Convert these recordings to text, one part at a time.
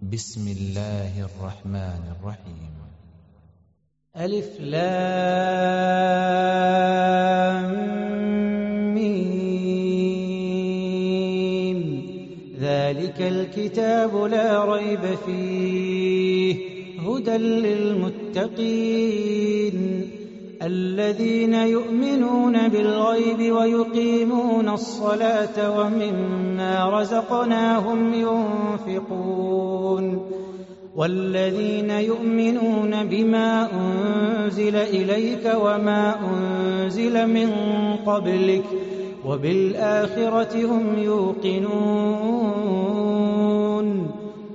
بسم الله الرحمن الرحيم. ألف لام ميم. ذلك الكتاب لا ريب فيه هدى للمتقين الذين يؤمنون بالغيب ويقيمون الصلاة ومما رزقناهم ينفقون والذين يؤمنون بما أنزل إليك وما أنزل من قبلك وبالآخرة هم يوقنون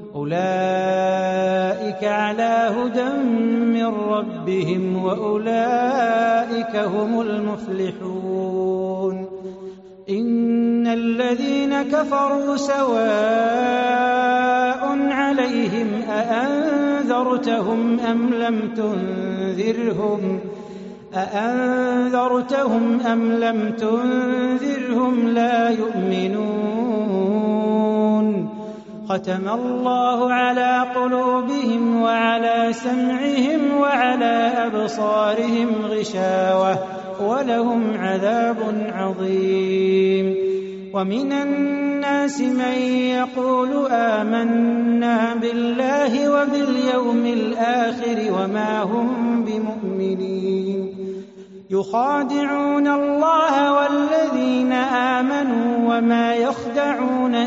أولئك على هدى من ربهم وأولئك هم المفلحون. إن الذين كفروا سواء عليهم أأنذرتهم أم لم تنذرهم لا يؤمنون. ختم الله على قلوبهم وعلى سمعهم وعلى أبصارهم غشاوة ولهم عذاب عظيم. ومن الناس من يقول آمنا بالله وباليوم الآخر وما هم بمؤمنين يخادعون الله والذين آمنوا وما يخدعون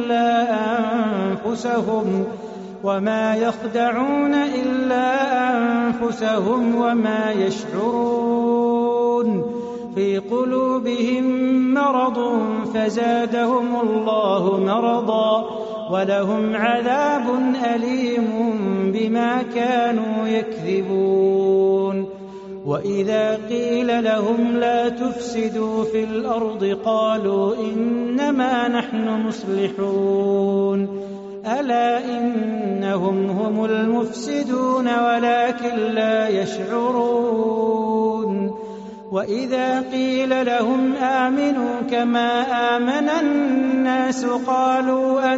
إلا أنفسهم وما يشعرون. في قلوبهم مرض فزادهم الله مرضا ولهم عذاب أليم بما كانوا يكذبون. وإذا قيل لهم لا تفسدوا في الأرض قالوا إنما نحن مصلحون ألا إنهم هم المفسدون ولكن لا يشعرون. وإذا قيل لهم آمنوا كما آمن الناس قالوا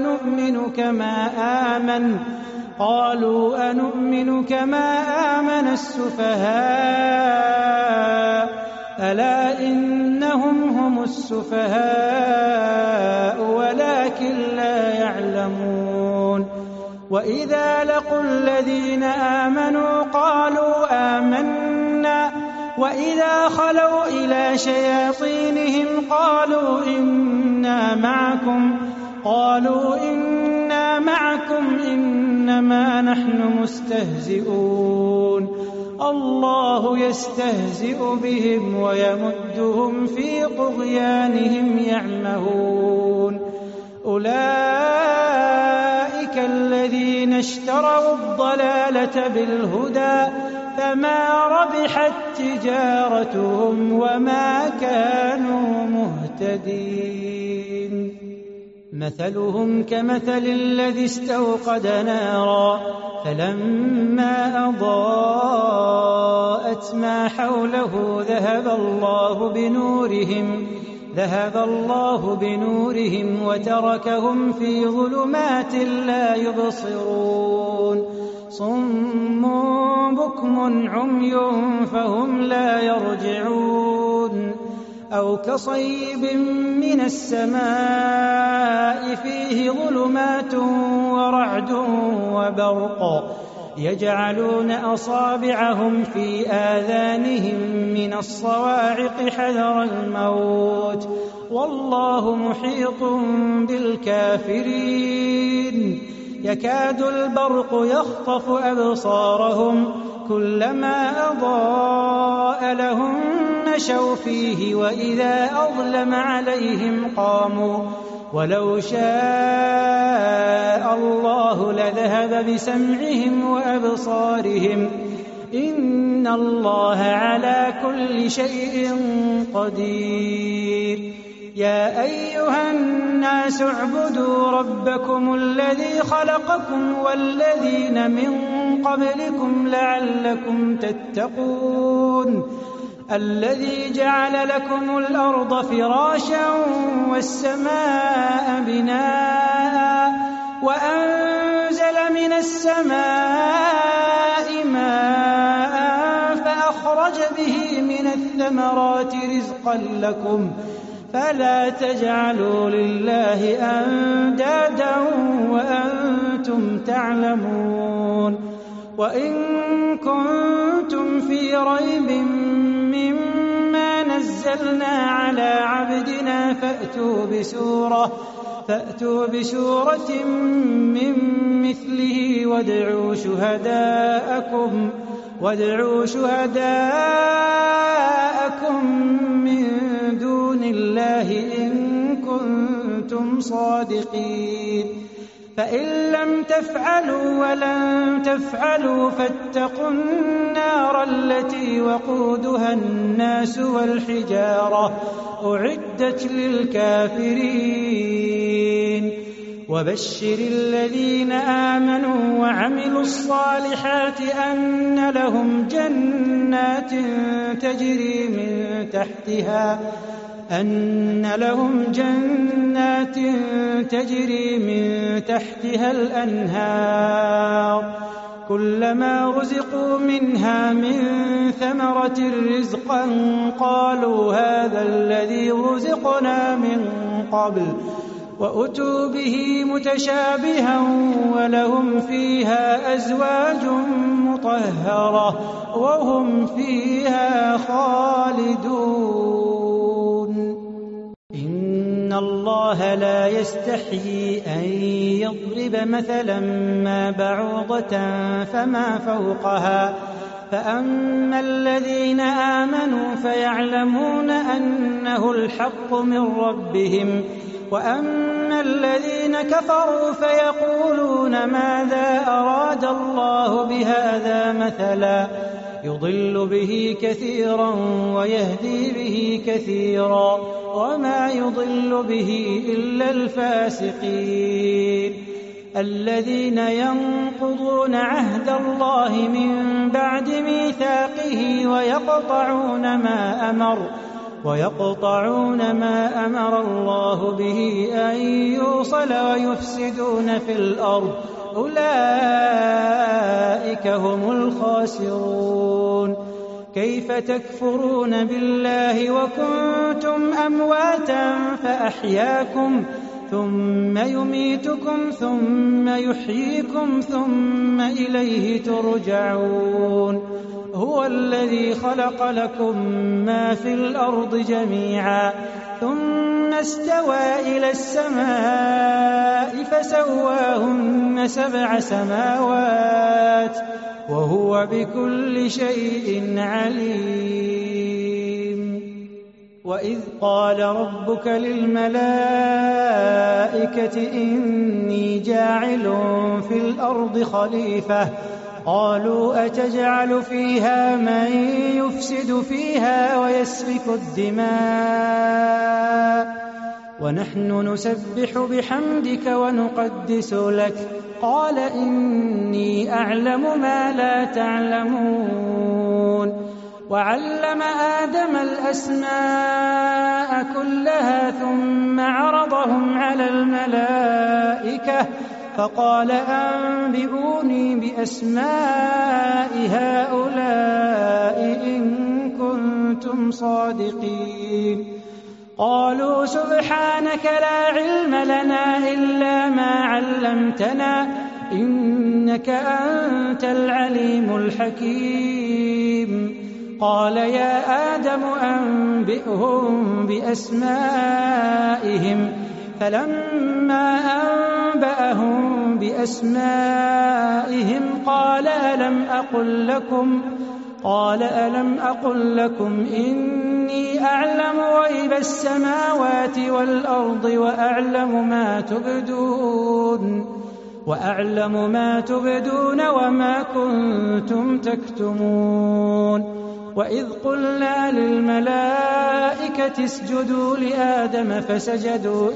أنؤمن كما آمن السفهاء ألا إنهم هم السفهاء ولكن لا يعلمون. وإذا لقوا الذين آمنوا قالوا آمنا وإذا خلوا إلى شياطينهم قالوا إنا معكم إنما نحن مستهزئون. الله يستهزئ بهم ويمدهم في طغيانهم يعمهون. أولئك الذين اشتروا الضلالة بالهدى فما ربحت تجارتهم وما كانوا مهتدين. مثلهم كمثل الذي استوقد نارا فلما أضاءت ما حوله ذهب الله بنورهم وتركهم في ظلمات لا يبصرون. صم بكم عمي فهم لا يرجعون. أو كصيب من السماء فيه ظلمات ورعد وبرق يجعلون أصابعهم في آذانهم من الصواعق حذر الموت والله محيط بالكافرين. يكاد البرق يخطف أبصارهم كلما أضاء لهم مشوا فيه وإذا أظلم عليهم قاموا ولو شاء الله لذهب بسمعهم وأبصارهم إن الله على كل شيء قدير. يا أيها الناس اعبدوا ربكم الذي خلقكم والذين من قبلكم لعلكم تتقون. الذي جعل لكم الأرض فراشا والسماء بناء وأنزل أنزل من السماء ماء فأخرج به من الثمرات رزقا لكم فلا تجعلوا لله أندادا وأنتم تعلمون وإن كنتم في ريب مما نزلنا على عبدنا فأتوا بسورة من مثله وادعوا شهداءكم من دون الله إن كنتم صادقين فإن لم تفعلوا ولن تفعلوا فاتقوا النار التي وقودها الناس والحجارة أعدت للكافرين وبشر الذين آمنوا وعملوا الصالحات أن لهم جنات تجري من تحتها الأنهار كلما رزقوا منها من ثمرة رزقا قالوا هذا الذي رزقنا من قبل وأتوا به متشابها ولهم فيها أزواج مطهرة وهم فيها خالدون إن الله لا يستحيي أن يضرب مثلا ما بعوضة فما فوقها فأما الذين آمنوا فيعلمون أنه الحق من ربهم وأما الذين كفروا فيقولون ماذا أراد الله بهذا مثلا يضل به كثيرا ويهدي به كثيرا وما يضل به إلا الفاسقين الذين ينقضون عهد الله من بعد ميثاقه ويقطعون ما أمر الله به أن يوصل ويفسدون في الأرض أولئك هم الخاسرون كيف تكفرون بالله وكنتم أمواتا فأحياكم ثم يميتكم ثم يحييكم ثم إليه ترجعون هو الذي خلق لكم ما في الأرض جميعا ثم استوى إلى السماء فسواهن 7 سماوات وهو بكل شيء عليم وإذ قال ربك للملائكة إني جاعل في الأرض خليفة قالوا أتجعل فيها من يفسد فيها ويسفك الدماء ونحن نسبح بحمدك ونقدس لك قال إني أعلم ما لا تعلمون وعلم آدم الأسماء كلها ثم عرضهم على الملائكة فقال أنبئوني بأسماء هؤلاء إن كنتم صادقين قالوا سبحانك لا علم لنا إلا ما علمتنا إنك أنت العليم الحكيم قال يا آدم أنبئهم بأسمائهم فلما أنبأهم بأسمائهم قال ألم أقل لكم إني أعلم غيب السماوات والأرض وأعلم ما تبدون وما كنتم تكتمون وإذ قلنا للملائكة اسجدوا لآدم فسجدوا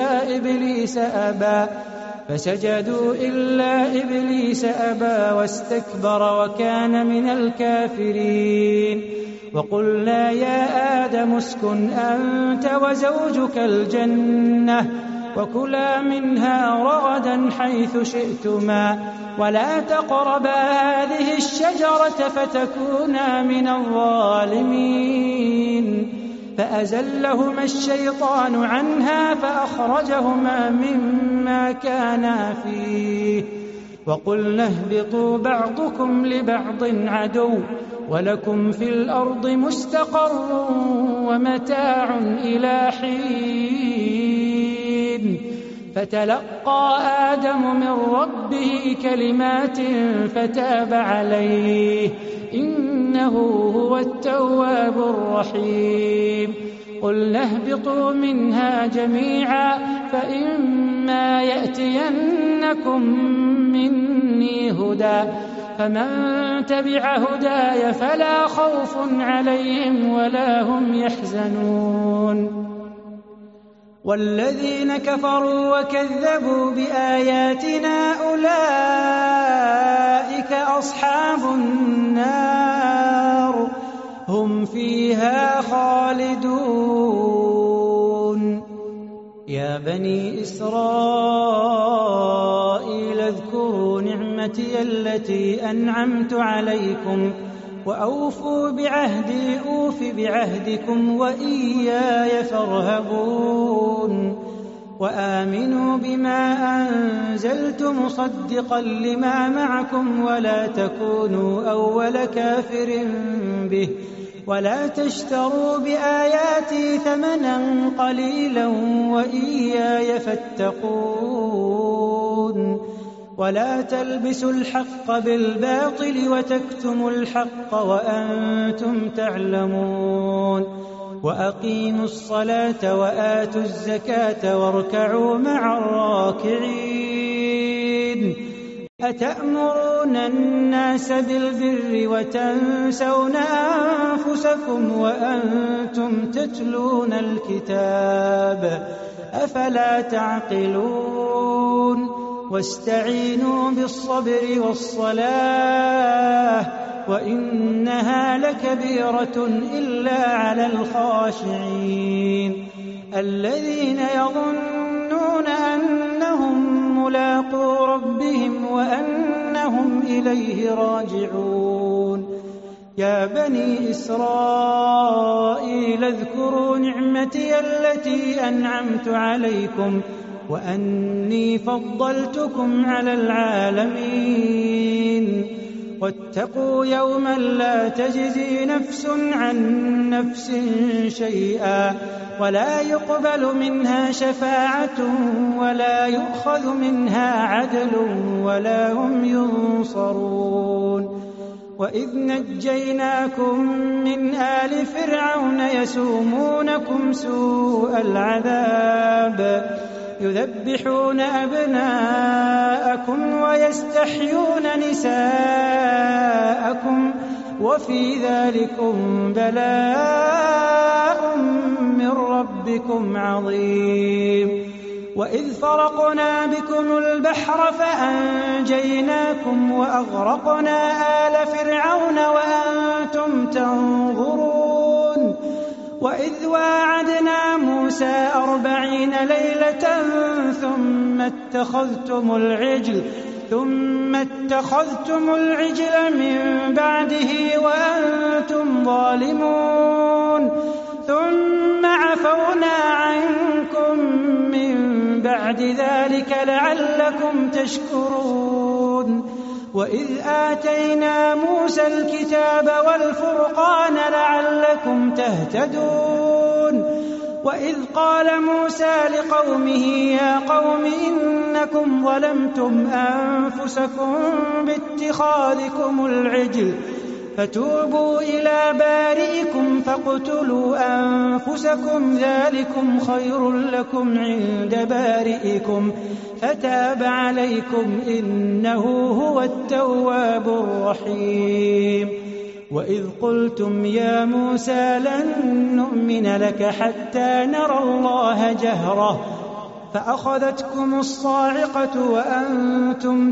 إلا إبليس أبى واستكبر وكان من الكافرين وقلنا يا آدم اسكن أنت وزوجك الجنة وكلا منها رغدا حيث شئتما ولا تقربا هذه الشجرة فتكونا من الظالمين. فأزلهما الشيطان عنها فأخرجهما مما كانا فيه وقلنا اهبطوا بعضكم لبعض عدو ولكم في الأرض مستقر ومتاع إلى حين. فتلقى آدم من ربه كلمات فتاب عليه إنه هو التواب الرحيم. قلنا اهبطوا منها جميعا فإما يأتينكم مني هدى فمن تبع هداي فلا خوف عليهم ولا هم يحزنون. والذين كفروا وكذبوا بآياتنا أولئك أصحاب النار هم فيها خالدون. يا بني إسرائيل اذكروا نعمتي التي أنعمت عليكم وأوفوا بعهدي أوف بعهدكم وإياي فارهبون. وآمنوا بما أنزلت مصدقا لما معكم ولا تكونوا أول كافر به ولا تشتروا بآياتي ثمنا قليلا وإياي فاتقون. ولا تلبسوا الحق بالباطل وتكتموا الحق وأنتم تعلمون. وأقيموا الصلاة وآتوا الزكاة واركعوا مع الراكعين. أتأمرون الناس بالبر وتنسون أنفسكم وأنتم تتلون الكتاب أفلا تعقلون. واستعينوا بالصبر والصلاة وإنها لكبيرة إلا على الخاشعين الذين يظنون أنهم ملاقو ربهم وأنهم إليه راجعون. يا بني إسرائيل اذكروا نعمتي التي أنعمت عليكم وأني فضلتكم على العالمين. واتقوا يوما لا تجزي نفس عن نفس شيئا ولا يقبل منها شفاعة ولا يؤخذ منها عدل ولا هم ينصرون. وإذ نجيناكم من آل فرعون يسومونكم سوء العذاب يذبحون أبناءكم ويستحيون نساءكم وفي ذلكم بلاء من ربكم عظيم. وإذ فرقنا بكم البحر فأنجيناكم وأغرقنا آل فرعون وأنتم تنظرون. وإذ واعدنا موسى 40 ليلة ثم اتخذتم العجل من بعده وأنتم ظالمون ثم عفونا عنكم من بعد ذلك لعلكم تشكرون. وإذ آتينا موسى الكتاب والفرقان لعلكم تهتدون. وإذ قال موسى لقومه يا قوم إنكم ظلمتم أنفسكم باتخاذكم العجل فتوبوا إلى بارئكم فاقتلوا أنفسكم ذلكم خير لكم عند بارئكم فتاب عليكم إنه هو التواب الرحيم. وإذ قلتم يا موسى لن نؤمن لك حتى نرى الله جهرة فأخذتكم الصاعقة وأنتم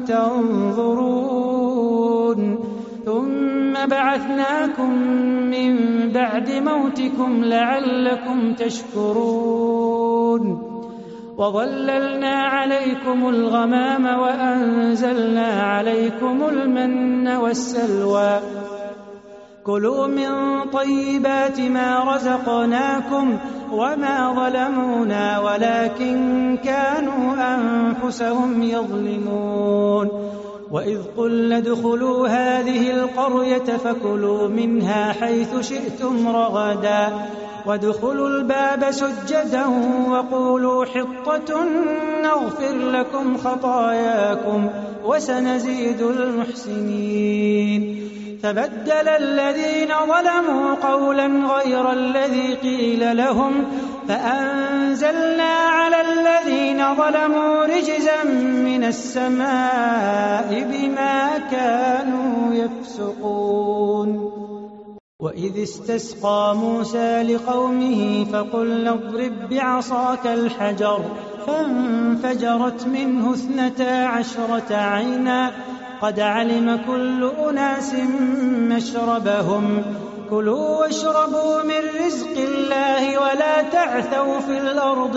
تنظرون ثم بعثناكم من بعد موتكم لعلكم تشكرون. وظللنا عليكم الغمام وأنزلنا عليكم المن والسلوى كلوا من طيبات ما رزقناكم وما ظلمونا ولكن كانوا أنفسهم يظلمون وإذ قلنا ادخلوا هذه القرية فكلوا منها حيث شئتم رغدا وادخلوا الباب سجدا وقولوا حطة نغفر لكم خطاياكم وسنزيد المحسنين فبدل الذين ظلموا قولا غير الذي قيل لهم فأنزلنا على الذين ظلموا رجزا من السماء بما كانوا يفسقون وإذ استسقى موسى لقومه فقلنا اضرب بعصاك الحجر فانفجرت منه 12 عينا قد علم كل أناس مشربهم كلوا واشربوا من رزق الله ولا تعثوا في الأرض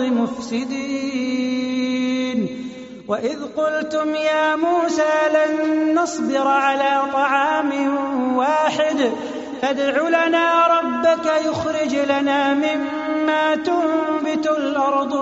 مفسدين وإذ قلتم يا موسى لن نصبر على طعام واحد فادع لنا ربك يخرج لنا مما تنبت الأرض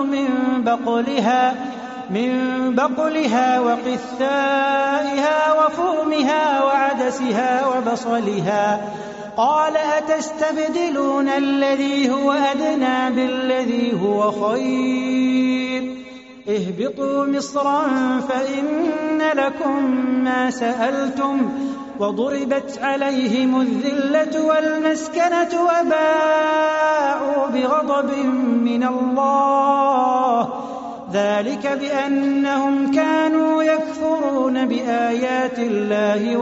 من بقلها وقثائها وفومها وعدسها وبصلها قال أتستبدلون الذي هو أدنى بالذي هو خير اهبطوا مصرا فإن لكم ما سألتم وضربت عليهم الذلة والمسكنة وباءوا بغضب من الله ذلك بأنهم كانوا يكفرون بآيات الله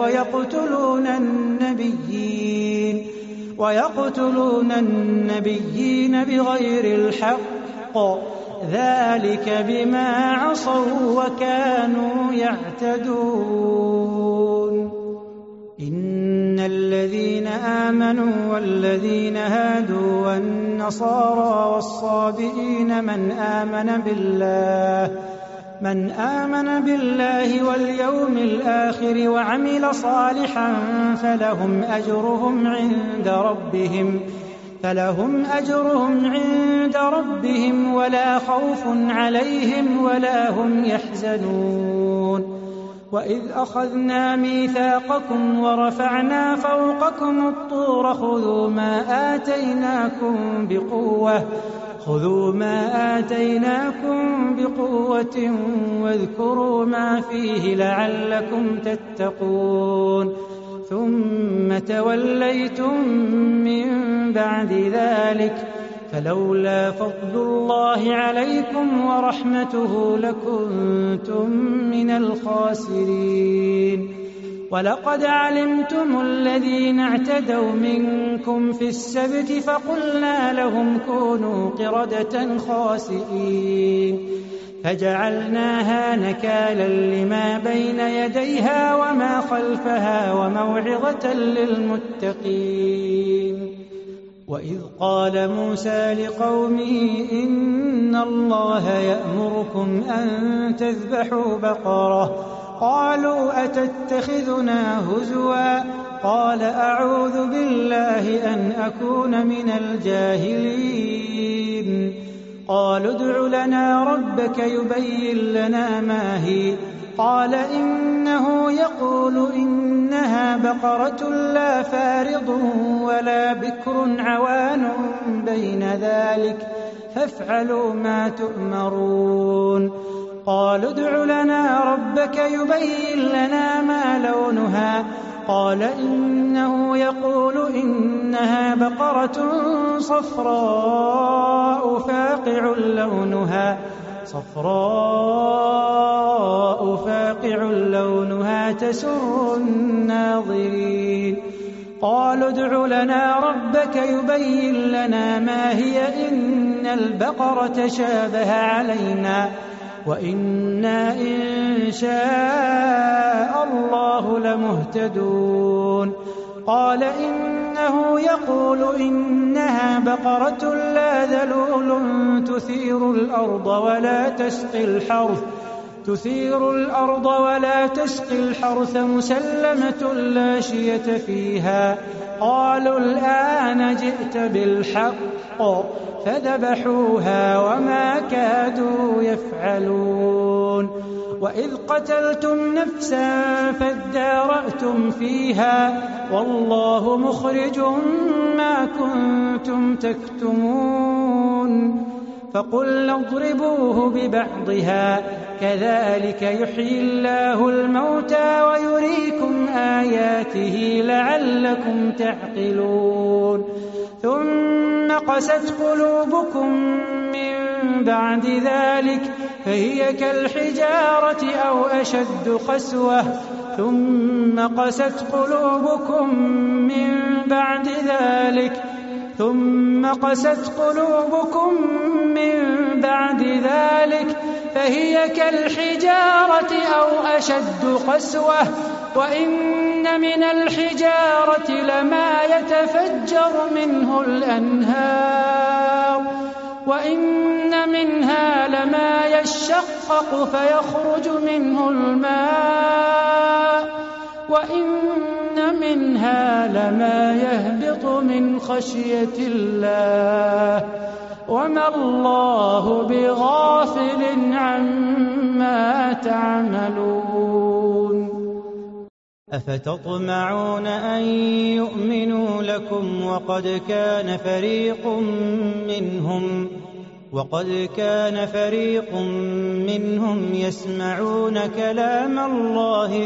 ويقتلون النبيين بغير الحق ذلك بما عصوا وكانوا يعتدون إن الذين آمنوا والذين هادوا والنصارى والصابئين من آمن بالله واليوم الآخر وعمل صالحا فلهم أجرهم عند ربهم ولا خوف عليهم ولا هم يحزنون وإذ أخذنا ميثاقكم ورفعنا فوقكم الطور خذوا ما آتيناكم بقوة واذكروا ما فيه لعلكم تتقون ثم توليتم من بعد ذلك فلولا فضل الله عليكم ورحمته لكنتم من الخاسرين ولقد علمتم الذين اعتدوا منكم في السبت فقلنا لهم كونوا قردة خاسئين فجعلناها نكالا لما بين يديها وما خلفها وموعظة للمتقين وإذ قال موسى لقومه إن الله يأمركم أن تذبحوا بقرة قالوا أتتخذنا هزوا قال أعوذ بالله أن أكون من الجاهلين قالوا ادع لنا ربك يبين لنا ما هي قال إنه يقول إنها بقرة لا فارض ولا بكر عوان بين ذلك فافعلوا ما تؤمرون قالوا ادع لنا ربك يبين لنا ما لونها قال إنه يقول إنها بقرة صفراء فاقع لونها تسر الناظرين قالوا ادع لنا ربك يبين لنا ما هي إن البقرة شابه علينا وإنا إن شاء الله لمهتدون قال إنه يقول إنها بقرة لا ذلول تثير الأرض ولا تسقي الحرث مسلمة لا شية فيها. قالوا الآن جئت بالحق، فذبحوها وما كادوا يفعلون. وإذ قتلتم نفسا فادارأتم فيها والله مخرج ما كنتم تكتمون. فقلنا اضربوه ببعضها كذلك يحيي الله الموتى ويريكم آياته لعلكم تعقلون. ثم قست قلوبكم من بعد ذلك فهي كالحجارة أو أشد قسوة. ثم قست قلوبكم من بعد ذلك فهي كالحجارة أو أشد قسوة. وإن من الحجارة لما يتفجر منه الأنهار وإن منها لما يشقق فيخرج منه الماء وإن منها لما يهبط من خشية الله وما الله بغافل عما تعملون. أفتطمعون أن يؤمنوا لكم وقد كان فريق منهم يسمعون كلام الله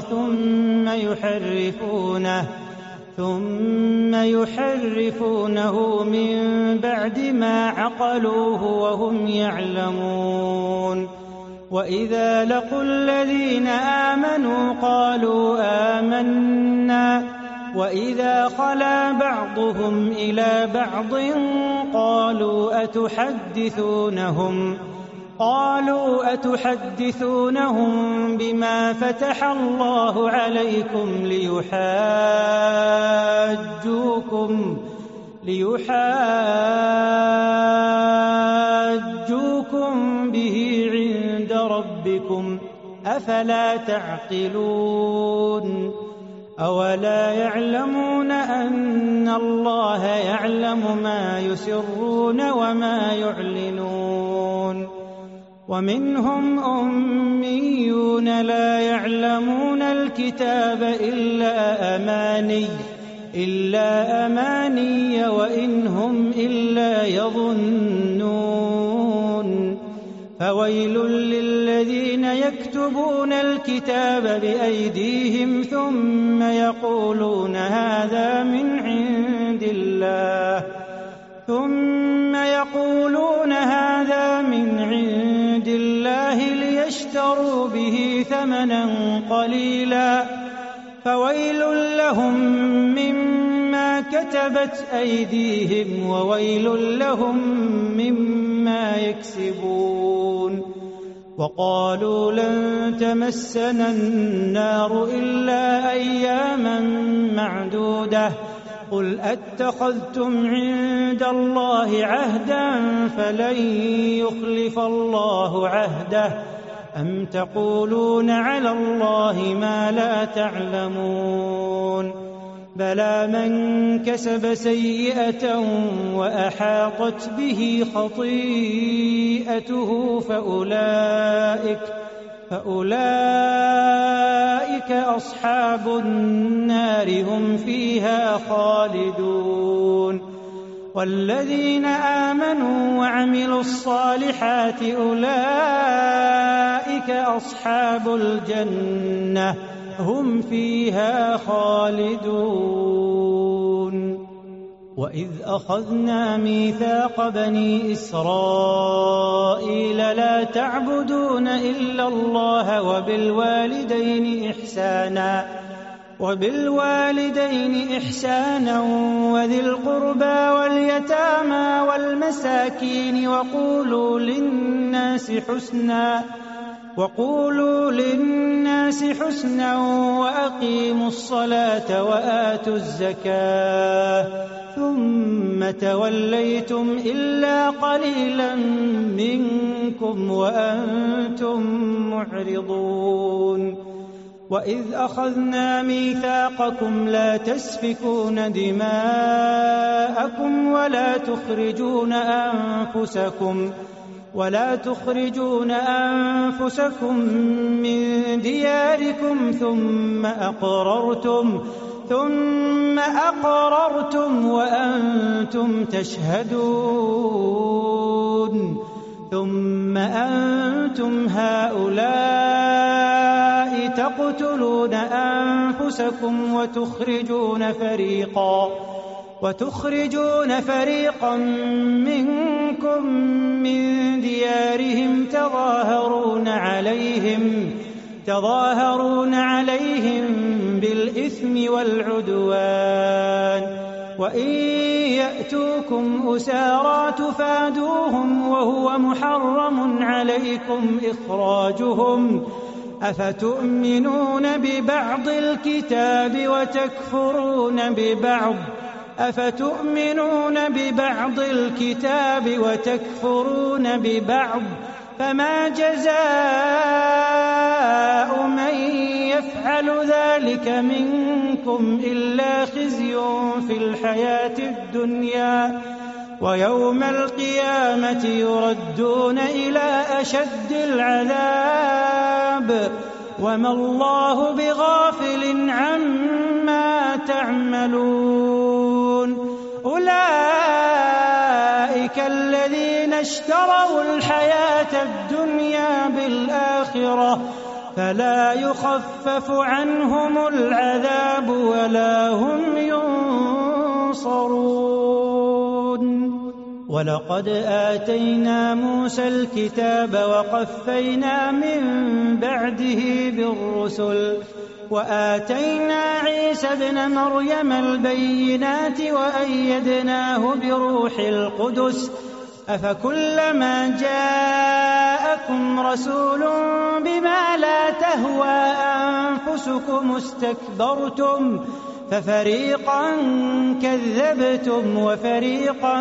ثم يحرفونه من بعد ما عقلوه وهم يعلمون. وإذا لقوا الذين آمنوا قالوا آمنا وإذا خلا بعضهم إلى بعض قالوا أتحدثونهم بما فتح الله عليكم ليحاجوكم به عند ربكم أفلا تعقلون. أولا يعلمون أن الله يعلم ما يسرون وما يعلنون. ومنهم أميون لا يعلمون الكتاب إلا أماني وإن هم إلا يظنون. فويل للذين يكتبون الكتاب بأيديهم ثم يقولون هذا من عند الله ليشتروا به ثمنا قليلا فويل لهم مما كتبت أيديهم وويل لهم مما يكسبون. وقالوا لن تمسنا النار إلا أياما معدودة قل أتخذتم عند الله عهدا فلن يخلف الله عهده أم تقولون على الله ما لا تعلمون. بلى من كسب سيئة وأحاطت به خطيئته فأولئك أصحاب النار هم فيها خالدون. والذين آمنوا وعملوا الصالحات أولئك أصحاب الجنة هم فيها خالدون. وإذ أخذنا ميثاق بني إسرائيل لا تعبدون إلا الله وبالوالدين إحسانا وذي القربى واليتامى والمساكين وقولوا وقولوا للناس حسنا وأقيموا الصلاة وآتوا الزكاة ثم توليتم إلا قليلا منكم وأنتم معرضون وإذ أخذنا ميثاقكم لا تسفكون دماءكم ولا تخرجون أنفسكم من دياركم ثم أقررتم وأنتم تشهدون ثم أنتم هؤلاء تقتلون أنفسكم وتخرجون فريقا منكم من ديارهم تظاهرون عليهم بالإثم والعدوان وإن يأتوكم أسارى تفادوهم وهو محرم عليكم إخراجهم أفتؤمنون ببعض الكتاب وتكفرون ببعض فما جزاء من يفعل ذلك منكم إلا خزي في الحياة الدنيا ويوم القيامة يردون إلى أشد العذاب وما الله بغافل عما تعملون أولئك الذين اشتروا الحياة الدنيا بالآخرة فلا يخفف عنهم العذاب ولا هم ينصرون ولقد آتينا موسى الكتاب وقفينا من بعده بالرسل وآتينا عيسى ابن مريم البينات وأيدناه بروح القدس أفكلما جاءكم رسول بما لا تهوى أنفسكم استكبرتم ففريقا كذبتم وفريقا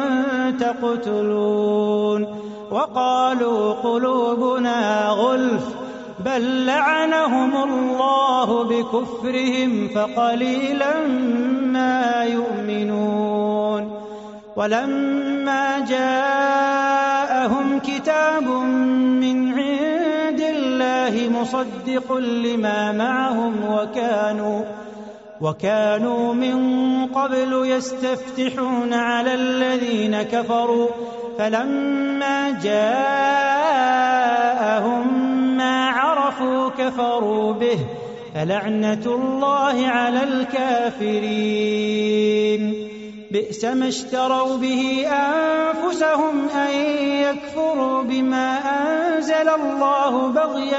تقتلون وقالوا قلوبنا غلف بل لعنهم الله بكفرهم فقليلا ما يؤمنون ولما جاءهم كتاب من عند الله مصدق لما معهم وكانوا من قبل يستفتحون على الذين كفروا فلما جاءهم ما عرفوا كفروا به فلعنة الله على الكافرين بئس ما اشتروا به أنفسهم أن يكفروا بما أنزل الله بغيا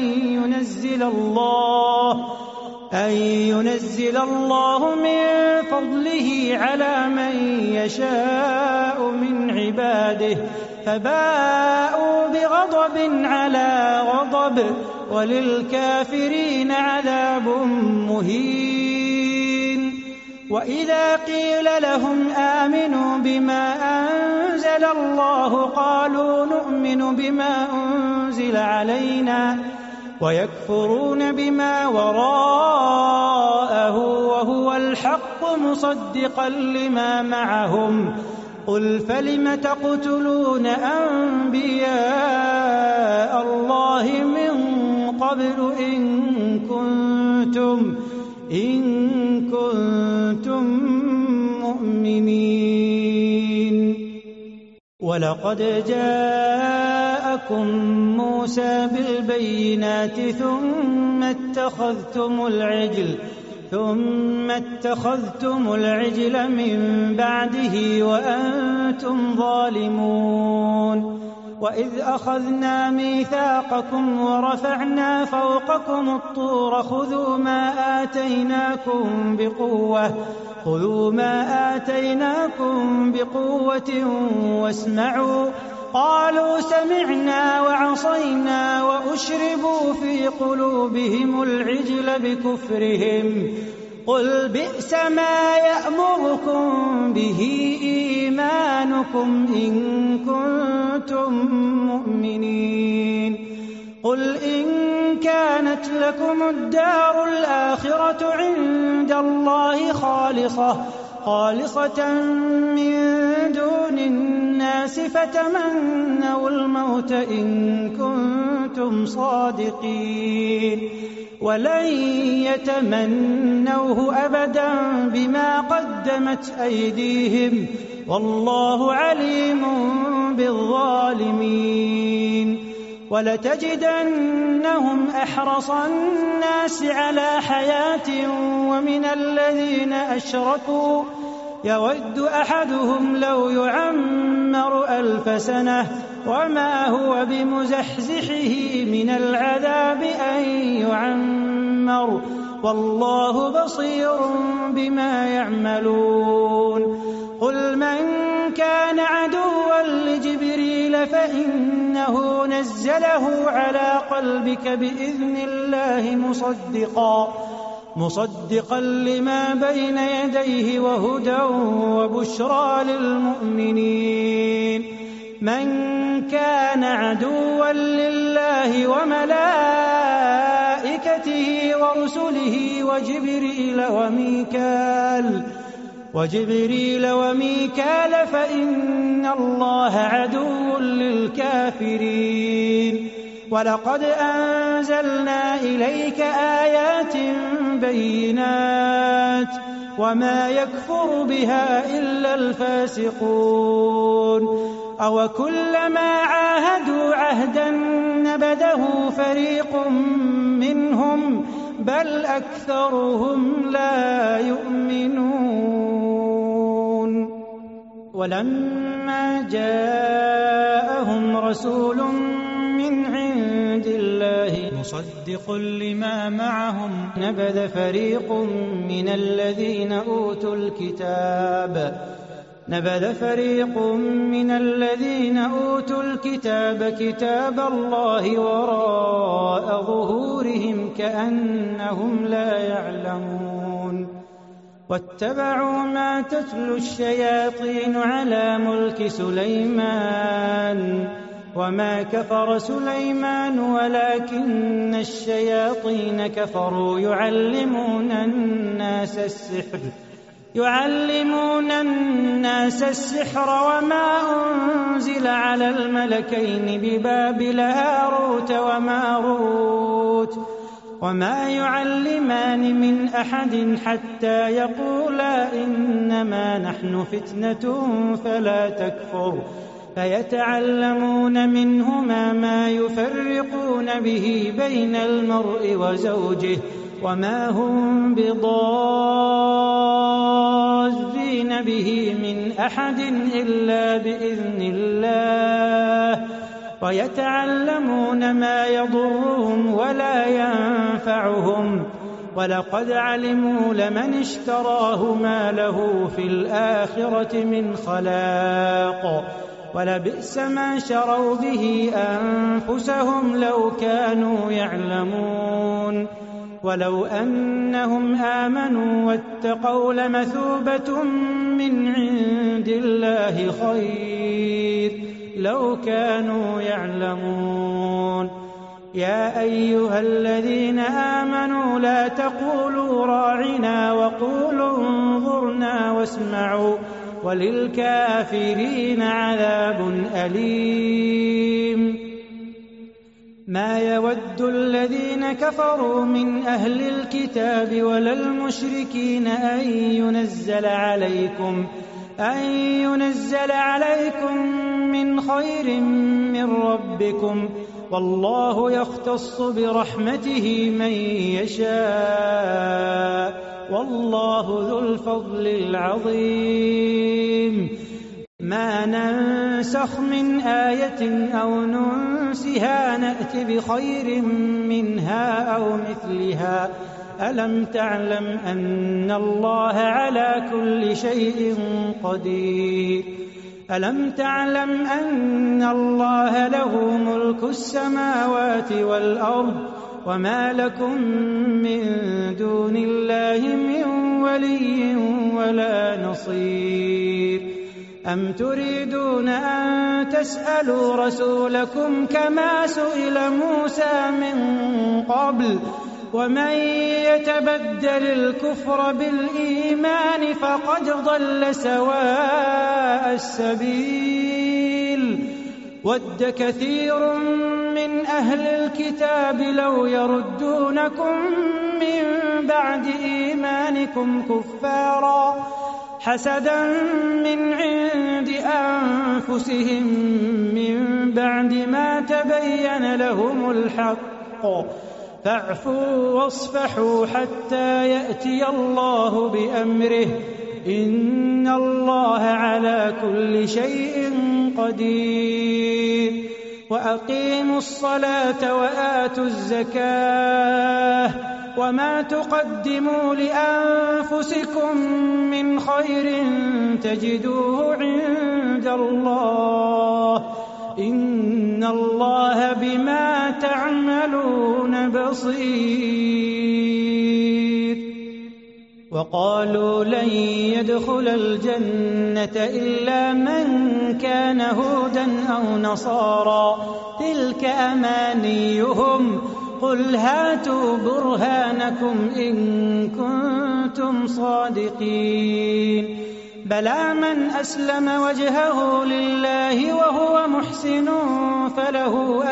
أن ينزل الله من فضله على من يشاء من عباده فباءوا بغضب على غضب وللكافرين عذاب مهين وإذا قيل لهم آمنوا بما أنزل الله قالوا نؤمن بما أنزل علينا ويكفرون بما وراءه وهو الحق مصدقا لما معهم قل فلم تقتلون أنبياء الله من قبل إن كنتم مؤمنين ولقد جاءكم موسى بالبينات ثم اتخذتم العجل من بعده وأنتم ظالمون وإذ أخذنا ميثاقكم ورفعنا فوقكم الطور خذوا ما آتيناكم بقوة قالوا سمعنا وعصينا وأشربوا في قلوبهم العجل بكفرهم قل بئس ما يأمركم به إيمانكم إن كنتم مؤمنين قل إن كانت لكم الدار الآخرة عند الله خالصة من دون الناس فتمنوا الموت إن كنتم صادقين ولن يتمنوه أبدا بما قدمت أيديهم والله عليم بالظالمين ولتجدنهم أحرص الناس على حياة ومن الذين أشركوا يود أحدهم لو يعمر 1000 سنة وما هو بمزحزحه من العذاب أن يعمر والله بصير بما يعملون قل من كان عدوا لجبريل فإنه نزله على قلبك بإذن الله مصدقا لما بين يديه وهدى وبشرى للمؤمنين من كان عدوا لله وملائكته ورسله وجبريل وميكال فإن الله عدو للكافرين ولقد أنزلنا إليك آيات بينات وما يكفر بها إلا الفاسقون أوكلما عاهدوا عهدا نبذه فريق منهم بل أكثرهم لا يؤمنون ولما جاءهم رسول من عند الله مصدق لما معهم نبذ فريق من الذين أوتوا الكتاب كتاب الله وراء ظهورهم كأنهم لا يعلمون واتبعوا ما تتلو الشياطين على ملك سليمان وما كفر سليمان ولكن الشياطين كفروا يعلمون الناس السحر وما أنزل على الملكين ببابل هاروت وماروت وما يعلمان من أحد حتى يقولا إنما نحن فتنة فلا تكفر فيتعلمون منهما ما يفرقون به بين المرء وزوجه وما هم بضارين به من أحد إلا بإذن الله ويتعلمون ما يضرهم ولا ينفعهم ولقد علموا لمن اشتراه ما له في الآخرة من خلاق ولبئس ما شروا به أنفسهم لو كانوا يعلمون ولو أنهم آمنوا واتقوا لمثوبة من عند الله خير لو كانوا يعلمون يا أيها الذين آمنوا لا تقولوا راعنا وقولوا انظرنا واسمعوا وللكافرين عذاب أليم ما يود الذين كفروا من أهل الكتاب ولا المشركين أن ينزل عليكم من خير من ربكم والله يختص برحمته من يشاء والله ذو الفضل العظيم ما ننسخ من آية أو ننسها نأت بخير منها أو مثلها ألم تعلم أن الله على كل شيء قدير ألم تعلم أن الله له ملك السماوات والأرض وما لكم من دون الله من ولي ولا نصير أم تريدون أن تسألوا رسولكم كما سئل موسى من قبل ومن يتبدل الكفر بالإيمان فقد ضل سواء السبيل ود كثير من أهل الكتاب لو يردونكم من بعد إيمانكم كفارا حسدا من عند أنفسهم من بعد ما تبين لهم الحق فاعفوا واصفحوا حتى يأتي الله بأمره إن الله على كل شيء قدير وأقيموا الصلاة وآتوا الزكاة وما تقدموا لأنفسكم من خير تجدوه عند الله إن الله بما تعملون بصير وقالوا لن يدخل الجنة إلا من كان هودا أو نصارى تلك أمانيهم قل هاتوا برهانكم إن كنتم صادقين بلى من أسلم وجهه لله وهو محسن فله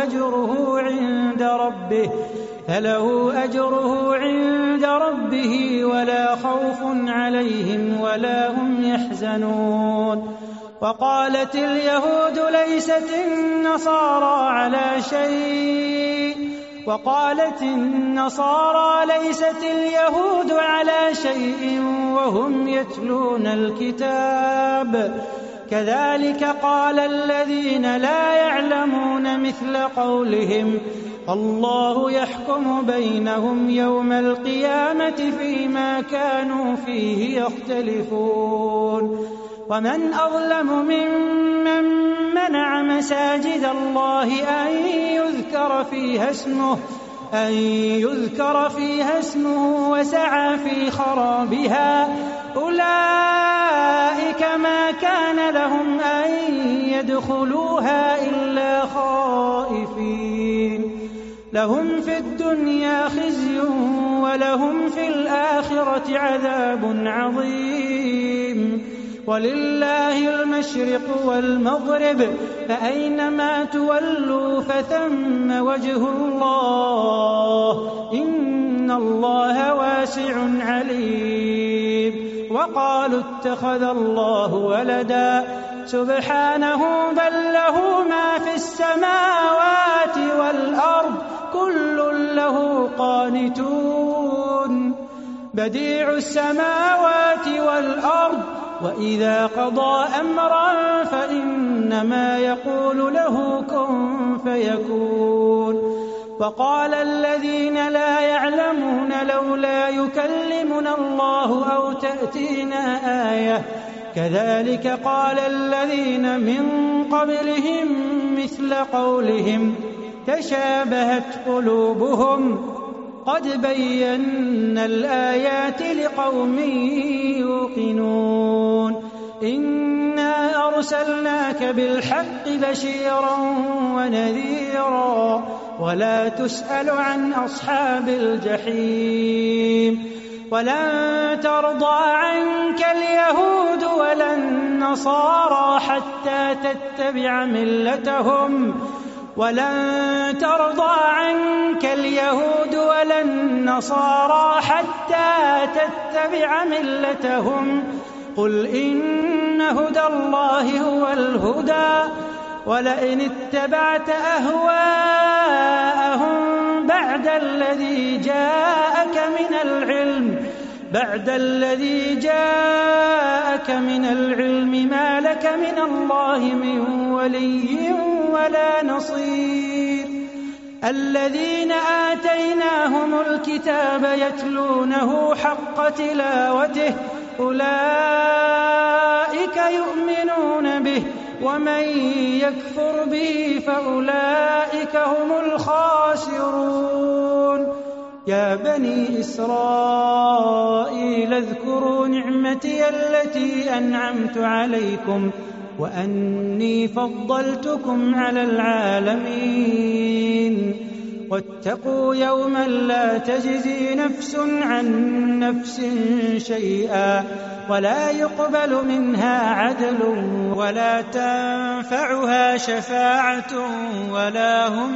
أجره عند ربه ولا خوف عليهم ولا هم يحزنون وقالت اليهود ليست النصارى على شيء وهم يتلون الكتاب كذلك قال الذين لا يعلمون مثل قولهم الله يحكم بينهم يوم القيامة فيما كانوا فيه يختلفون ومن أظلم ممن منع مساجد الله أن يذكر فيها اسمه وسعى في خرابها أولئك ما كان لهم أن يدخلوها إلا خائفين لهم في الدنيا خزي ولهم في الآخرة عذاب عظيم ولله المشرق والمغرب فأينما تولوا فثم وجه الله إن الله واسع عليم وقالوا اتخذ الله ولدا سبحانه بل له ما في السماوات والأرض كل له قانتون بديع السماوات والأرض وإذا قضى أمرا فإنما يقول له كن فيكون وقال الذين لا يعلمون لولا يكلمنا الله أو تأتينا آية كذلك قال الذين من قبلهم مثل قولهم تشابهت قلوبهم قد بينا الآيات لقوم يوقنون إنا أرسلناك بالحق بشيرا ونذيرا ولا تسأل عن أصحاب الجحيم ولن ترضى عنك اليهود ولا النصارى حتى تتبع ملتهم قل إن هدى الله هو الهدى ولئن اتبعت أهواءهم بعد الذي جاءك من العلم ما لك من الله من ولي ولا نصير الذين آتيناهم الكتاب يتلونه حق تلاوته أولئك يؤمنون به ومن يكفر به فأولئك هم الخاسرون. يا بني إسرائيل اذكروا نعمتي التي أنعمت عليكم وأني فضلتكم على العالمين. واتقوا يوما لا تجزي نفس عن نفس شيئا ولا يقبل منها عدل ولا تنفعها شفاعة ولا هم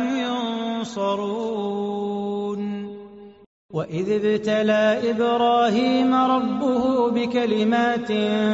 ينصرون. وإذ ابتلى إبراهيم ربه بكلمات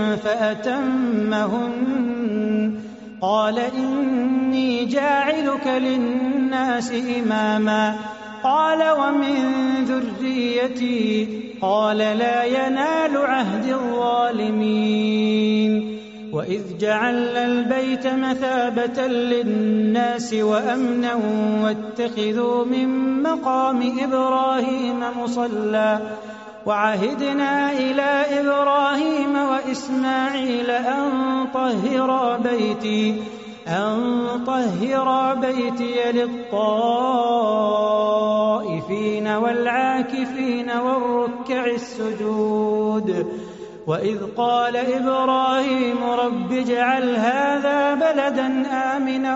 فأتمهن قال إني جاعلك للناس إماما قال ومن ذريتي قال لا ينال عهد الظالمين. وإذ جعلنا البيت مثابة للناس وأمنا واتخذوا من مقام إبراهيم مصلى وعهدنا إلى إبراهيم وإسماعيل أن طهرا بيتي للطائفين والعاكفين والركع السجود. وإذ قال إبراهيم رب اجعل هذا بلدا آمنا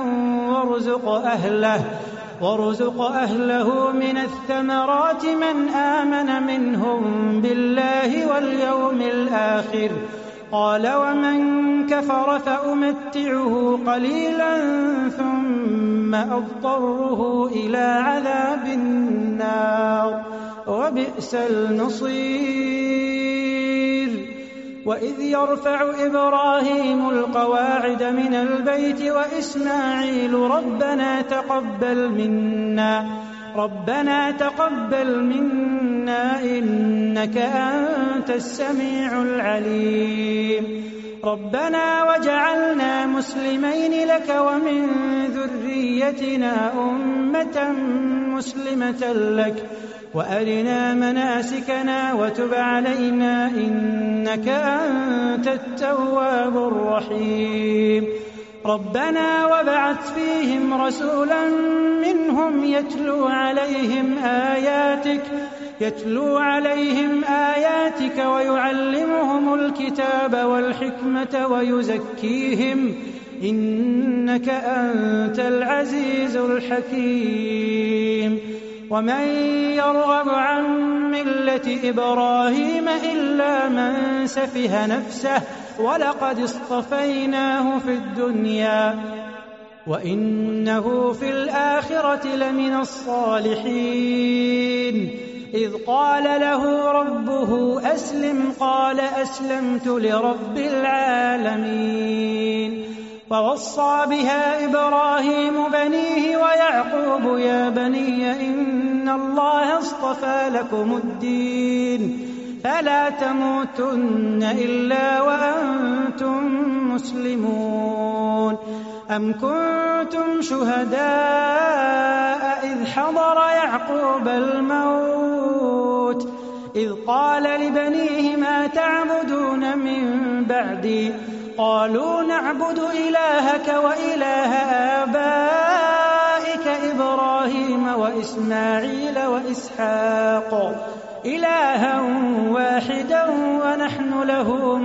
وارزق أهله من الثمرات من آمن منهم بالله واليوم الآخر قال ومن كفر فأمتعه قليلا ثم أضطره إلى عذاب النار وبئس المصير. وإذ يرفع إبراهيم القواعد من البيت وإسماعيل ربنا تقبل منا إنك أنت السميع العليم. ربنا وجعلنا مسلمين لك ومن ذريتنا أمة مسلمة لك وأرنا مناسكنا وتب علينا إنك أنت التواب الرحيم. ربنا وابعث فيهم رسولا منهم يتلو عليهم آياتك ويعلمهم الكتاب والحكمة ويزكيهم إنك أنت العزيز الحكيم. ومن يرغب عن ملة إبراهيم إلا من سفه نفسه ولقد اصطفيناه في الدنيا وإنه في الآخرة لمن الصالحين. إذ قال له ربه أسلم قال أسلمت لرب العالمين. فوصى بها إبراهيم بنيه ويعقوب يا بني إن الله اصطفى لكم الدين فلا تموتن إلا وأنتم مسلمون. أم كنتم شهداء إذ حضر يعقوب الموت إذ قال لبنيه ما تعبدون من بعدي قالوا نعبد إلهك وإله آبائك إبراهيم وإسماعيل وإسحاق إلها واحدا ونحن له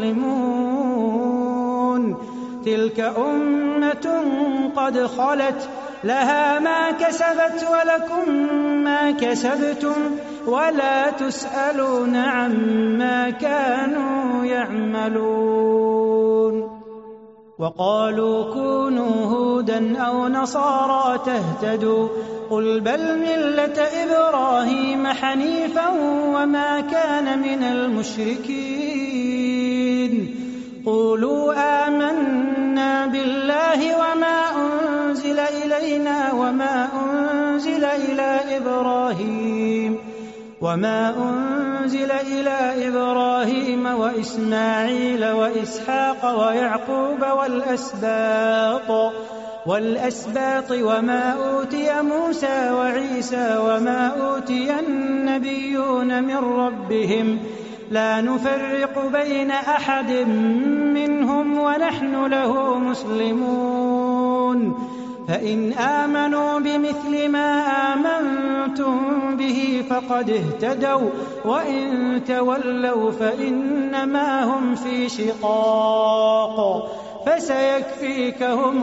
مسلمون. تلك أمة قد خلت لها ما كسبت ولكم ما كسبتم ولا تسألون عما كانوا يعملون. وقالوا كونوا هودا أو نصارى تهتدوا قل بل ملة إبراهيم حنيفا وما كان من المشركين. قولوا آمنا بالله وما أنزل إلينا وما أنزل إلى إبراهيم وإسماعيل وإسحاق ويعقوب والأسباط وما أوتي موسى وعيسى وما أوتي النبيون من ربهم لا نفرق بين أحد منهم ونحن له مسلمون فإن آمنوا بمثل ما آمنتم به فقد اهتدوا وإن تولوا فإنما هم في شقاق فسيكفيكهم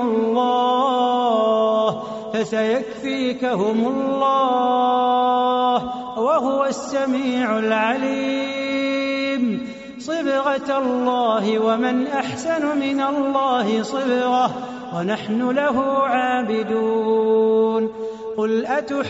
الله وهو السميع العليم صبغة الله ومن أحسن من الله صبغة ونحن له عابدون قل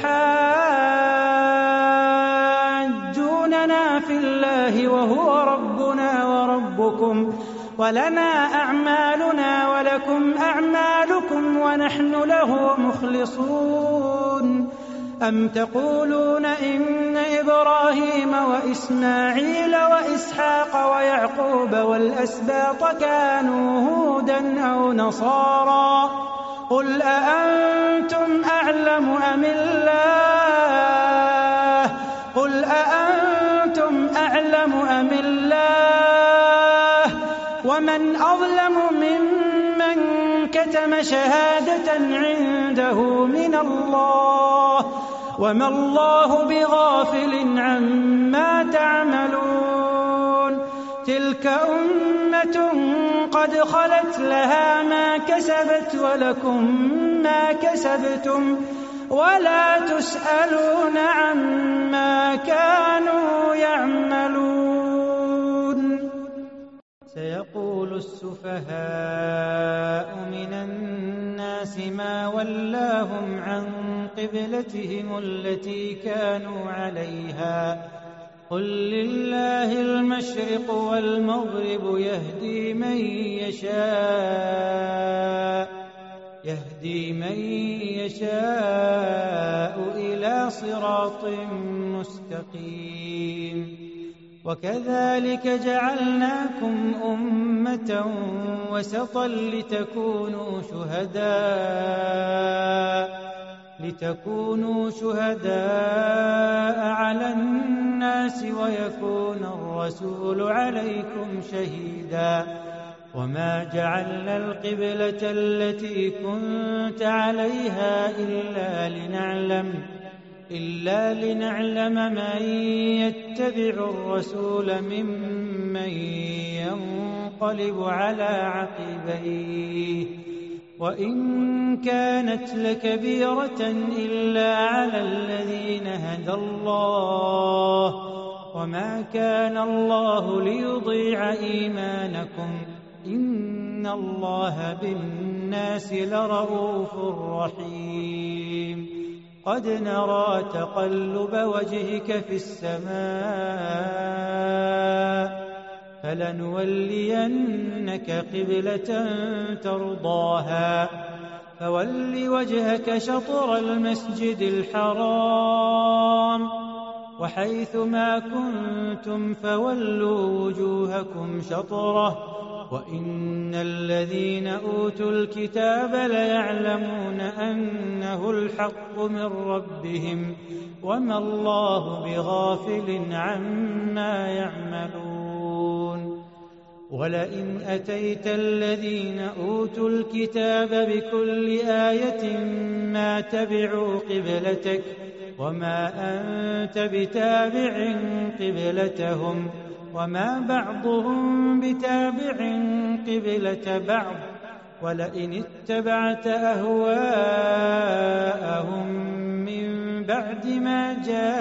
أتحاجوننا في الله وهو ربنا وربكم ولنا أعمالنا ولكم أعمالكم ونحن له مخلصون أم تقولون إن إبراهيم وإسماعيل وإسحاق ويعقوب والأسباط كانوا هودا أو نصارى قل أأنتم أعلم أم الله ومن أظلم ممن كتم شهادة عنده من الله وما الله بغافل عما تعملون تلك أمة قد خلت لها ما كسبت ولكم ما كسبتم ولا تسألون عما كانوا يعملون سيقول السفهاء من الناس ما ولاهم عن قبلتهم التي كانوا عليها قل لله المشرق والمغرب يهدي من يشاء إلى صراط مستقيم وكذلك جعلناكم أمة وسطا لتكونوا شهداء على الناس ويكون الرسول عليكم شهيدا وما جعلنا القبلة التي كنت عليها إلا لنعلم من يتبع الرسول ممن ينقلب على عقبيه وإن كانت لكبيرة إلا على الذين هدى الله وما كان الله ليضيع إيمانكم إن الله بالناس لرءوف رحيم قد نرى تقلب وجهك في السماء فلنولينك قبلة ترضاها فول وجهك شطر المسجد الحرام وحيث ما كنتم فولوا وجوهكم شطره وإن الذين أوتوا الكتاب ليعلمون أنه الحق من ربهم وما الله بغافل عما يعملون ولئن أتيت الذين أوتوا الكتاب بكل آية ما تبعوا قبلتك وما أنت بتابع قبلتهم وما بعضهم بتابع قبلة بعض ولئن اتبعت أهواءهم من بعد ما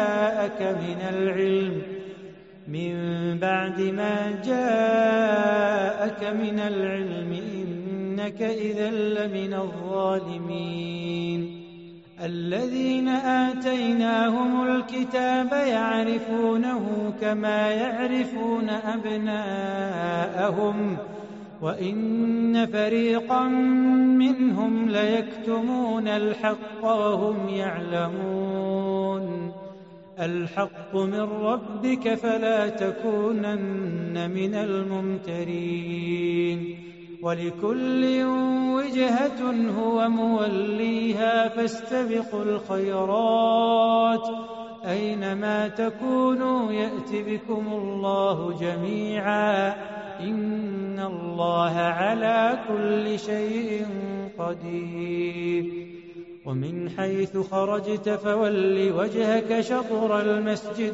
جاءك من العلم إنك إذا لمن الظالمين الذين آتيناهم الكتاب يعرفونه كما يعرفون أبناءهم وإن فريقا منهم ليكتمون الحق وهم يعلمون الحق من ربك فلا تكونن من الممترين ولكل وجهة هو موليها فاستبقوا الخيرات أينما تكونوا يأت بكم الله جميعا إن الله على كل شيء قدير ومن حيث خرجت فول وجهك شطر المسجد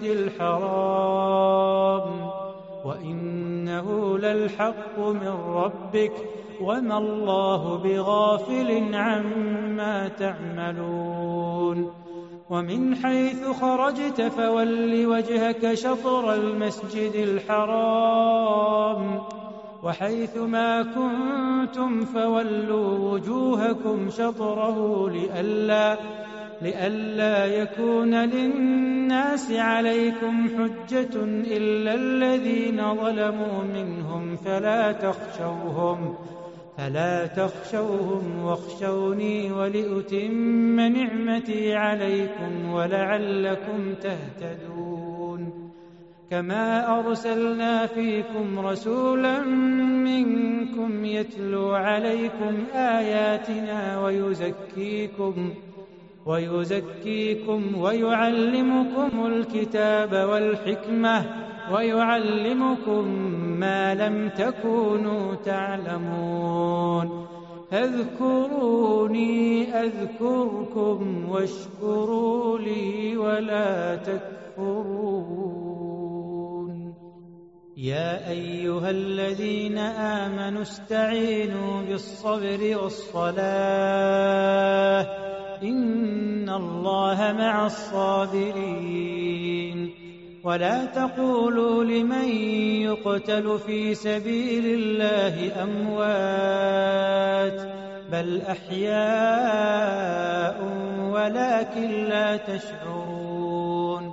الحرام وإنه للحق من ربك وما الله بغافل عما تعملون ومن حيث خرجت فول وجهك شطر المسجد الحرام وحيث ما كنتم فولوا وجوهكم شطره لئلا يكون للناس عليكم حجة إلا الذين ظلموا منهم فلا تخشوهم واخشوني ولأتم نعمتي عليكم ولعلكم تهتدون كما أرسلنا فيكم رسولا منكم يتلو عليكم آياتنا ويزكيكم ويعلمكم الكتاب والحكمة ويعلمكم ما لم تكونوا تعلمون فاذكروني أذكركم واشكروا لي ولا تكفرون يا أيها الذين آمنوا استعينوا بالصبر والصلاة إن الله مع الصابرين ولا تقولوا لمن يقتل في سبيل الله أموات بل أحياء ولكن لا تشعرون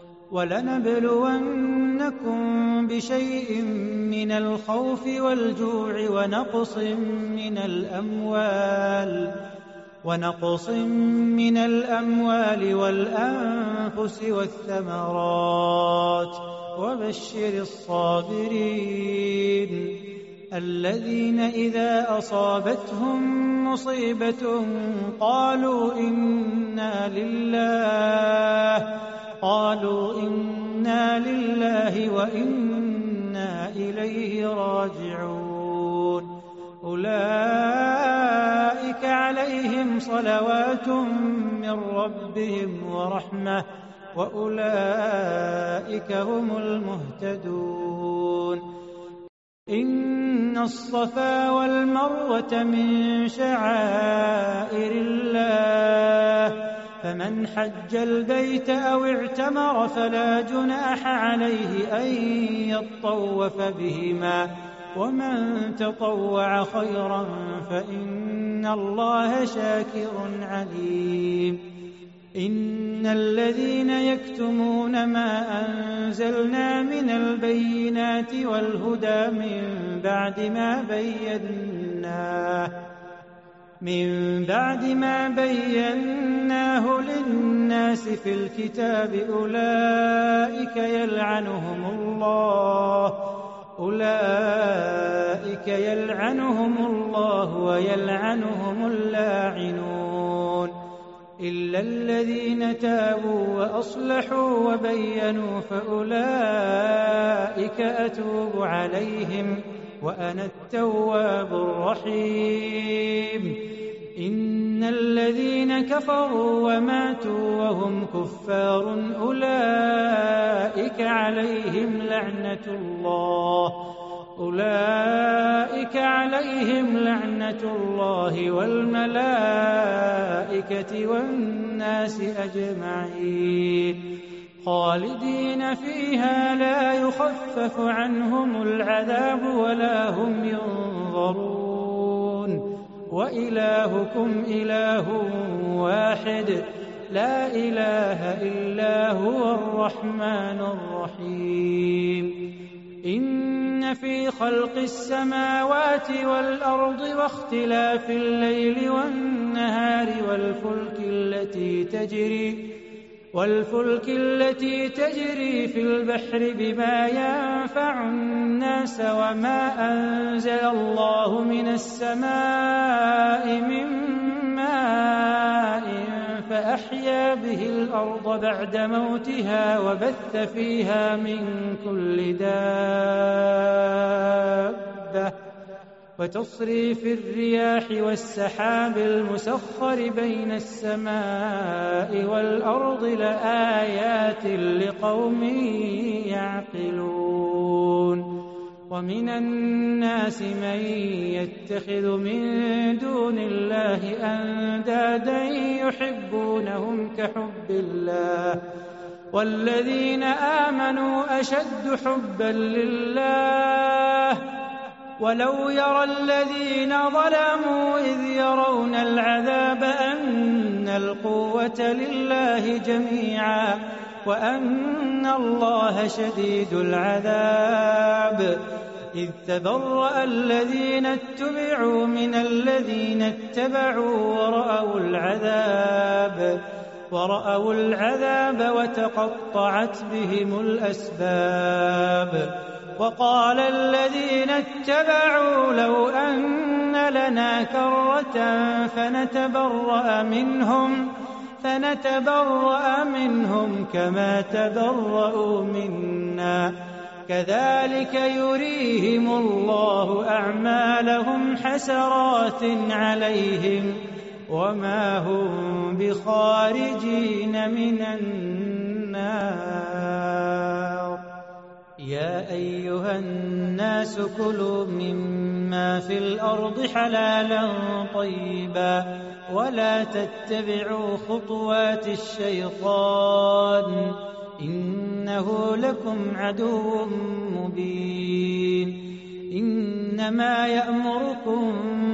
ولنبلونكم بشيء من الخوف والجوع ونقص من الأموال والأنفس والثمرات وبشر الصابرين الذين إذا أصابتهم مصيبة قالوا إنا لله وإنا إليه راجعون أولئك عليهم صلوات من ربهم ورحمة وأولئك هم المهتدون إن الصفا والمروة من شعائر الله فمن حج البيت أو اعتمر فلا جناح عليه أن يطوف بهما ومن تطوع خيرا فإن الله شاكر عليم إن الذين يكتمون ما أنزلنا من البينات والهدى من بعد ما بيناه للناس في الكتاب أولئك يلعنهم الله ويلعنهم اللاعنون إلا الذين تابوا وأصلحوا وبينوا فأولئك أتوب عليهم وأنا التواب الرحيم إن الذين كفروا وماتوا وهم كفار أولئك عليهم لعنة الله والملائكة والناس أجمعين خالدين فيها لا يخفف عنهم العذاب ولا هم ينظرون وإلهكم إله واحد لا إله إلا هو الرحمن الرحيم إن في خلق السماوات والأرض واختلاف الليل والنهار والفلك التي تجري في البحر بما ينفع الناس وما أنزل الله من السماء من ماء فأحيا به الأرض بعد موتها وبث فيها من كل دابة وتصريف الرياح والسحاب المسخر بين السماء والأرض لآيات لقوم يعقلون ومن الناس من يتخذ من دون الله أندادا يحبونهم كحب الله والذين آمنوا أشد حبا لله ولو يرى الذين ظلموا إذ يرون العذاب أن القوة لله جميعا وأن الله شديد العذاب إذ تبرأ الذين اتبعوا من الذين اتبعوا ورأوا العذاب وتقطعت بهم الأسباب وقال الذين اتبعوا لو أن لنا كرة فنتبرأ منهم كما تبرأوا منا كذلك يريهم الله أعمالهم حسرات عليهم وما هم بخارجين من النار يا أيها الناس كلوا مما في الأرض حلالا طيبا ولا تتبعوا خطوات الشيطان إنه لكم عدو مبين إنما يأمركم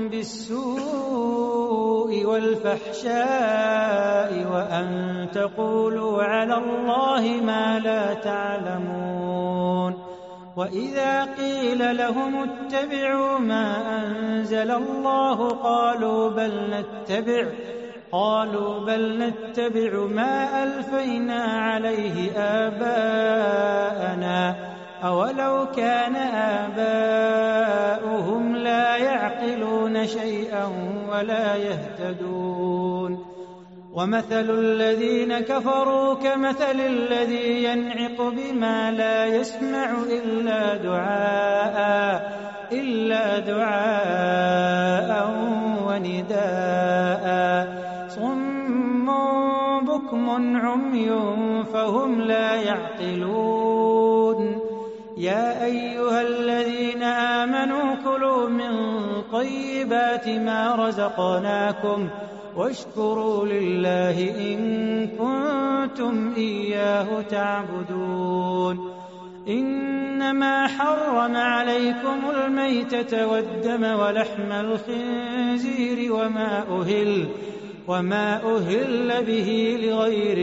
بالسوء والفحشاء وأن تقولوا على الله ما لا تعلمون وإذا قيل لهم اتبعوا ما أنزل الله قالوا بل نتبع ما ألفينا عليه آباءنا أولو كان آباؤهم لا يعقلون شيئا ولا يهتدون ومثل الذين كفروا كمثل الذي ينعق بما لا يسمع إلا دعاء ونداء صم بكم عمي فهم لا يعقلون يا أيها الذين آمنوا كلوا من طيبات ما رزقناكم واشكروا لله إن كنتم إياه تعبدون إنما حرم عليكم الميتة والدم ولحم الخنزير وما أهل به لغير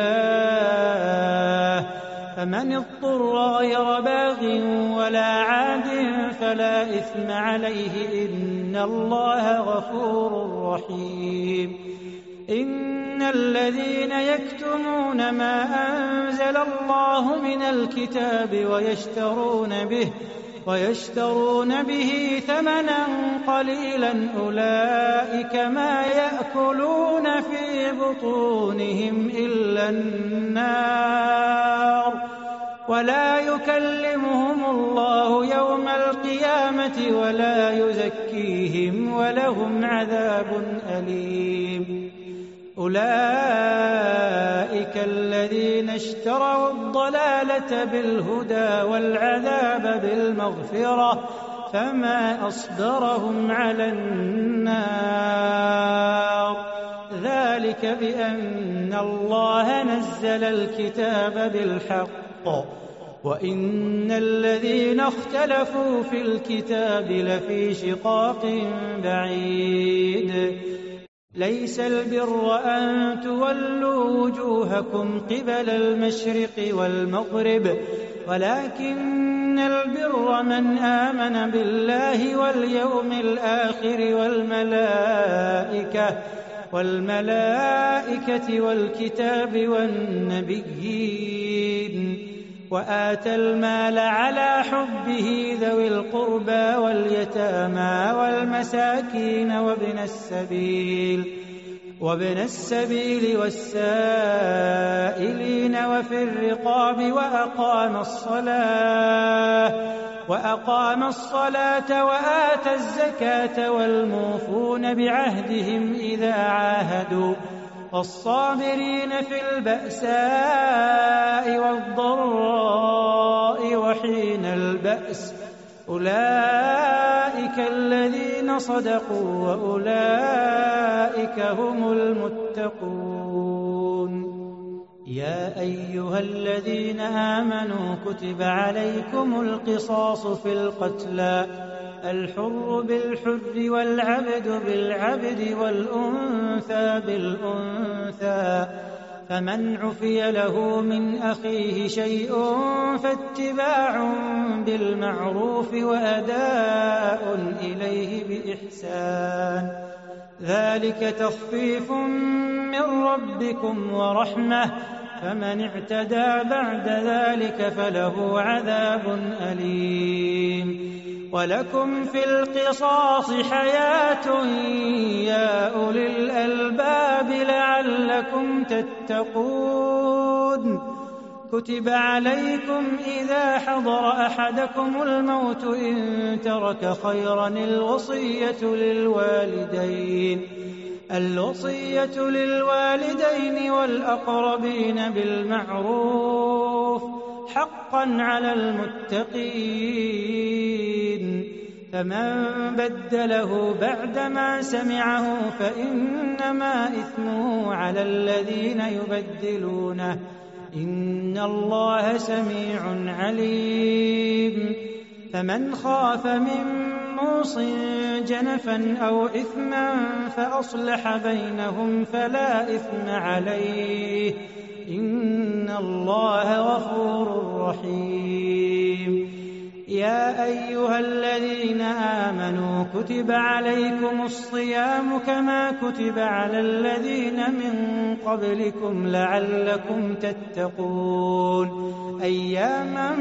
الله فمن اضطر غير باغ ولا عاد فلا إثم عليه إن الله غفور رحيم إن الذين يكتمون ما أنزل الله من الكتاب ويشترون به ثمنا قليلا أولئك ما يأكلون في بطونهم إلا النار ولا يكلمهم الله يوم القيامة ولا يزكيهم ولهم عذاب أليم أولئك الذين اشتروا الضلالة بالهدى والعذاب بالمغفرة فما أصبرهم على النار ذلك بأن الله نزل الكتاب بالحق وإن الذين اختلفوا في الكتاب لفي شقاق بعيد ليس البر أن تولوا وجوهكم قبل المشرق والمغرب ولكن البر من آمن بالله واليوم الآخر والملائكة والكتاب والنبيين وآتى المال على حبه ذوي القربى واليتامى والمساكين وابن السبيل وابن السبيل والسائلين وفي الرقاب وأقام الصلاة وآتى الزكاة والموفون بعهدهم إذا عاهدوا والصابرين في البأساء والضراء وحين البأس أولئك الذين صدقوا وأولئك هم المتقون. يا أيها الذين آمنوا كتب عليكم القصاص في القتلى الحر بالحر والعبد بالعبد والأنثى بالأنثى فمن عفي له من أخيه شيء فاتباع بالمعروف وأداء إليه بإحسان ذلك تخفيف من ربكم ورحمة فمن اعتدى بعد ذلك فله عذاب أليم. ولكم في القصاص حياة يا أولي الألباب لعلكم تتقون. كتب عليكم إذا حضر أحدكم الموت إن ترك خيرا الوصية للوالدين والأقربين بالمعروف حقا على المتقين. فمن بدله بعدما سمعه فإنما إثمه على الذين يبدلونه إن الله سميع عليم. فمن خاف من موص جنفا أو إثما فأصلح بينهم فلا إثم عليه إن الله غفور رحيم. يا أيها الذين آمنوا كتب عليكم الصيام كما كتب على الذين من قبلكم لعلكم تتقون أياما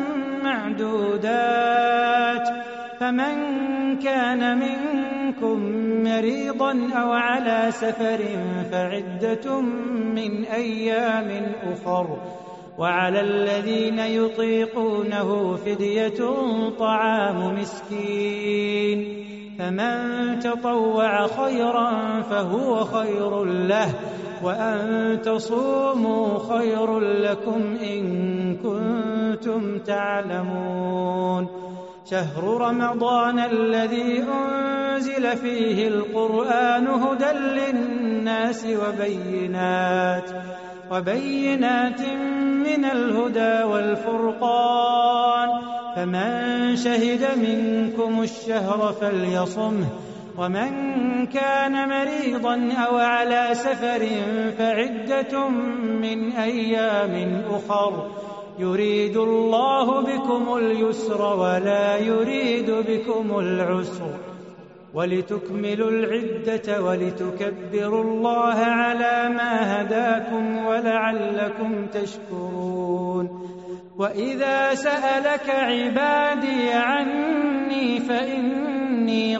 معدودات فمن كان منكم مريضا أو على سفر فعدة من أيام أخر وعلى الذين يطيقونه فدية طعام مسكين فمن تطوع خيرا فهو خير له وأن تصوموا خير لكم إن كنتم تعلمون. شهر رمضان الذي أنزل فيه القرآن هدى للناس وبينات من الهدى والفرقان فمن شهد منكم الشهر فليصمه ومن كان مريضا أو على سفر فعدة من أيام أخر يريد الله بكم اليسر ولا يريد بكم العسر ولتكملوا العدة ولتكبروا الله على ما هداكم ولعلكم تشكرون. وإذا سألك عبادي عني فإني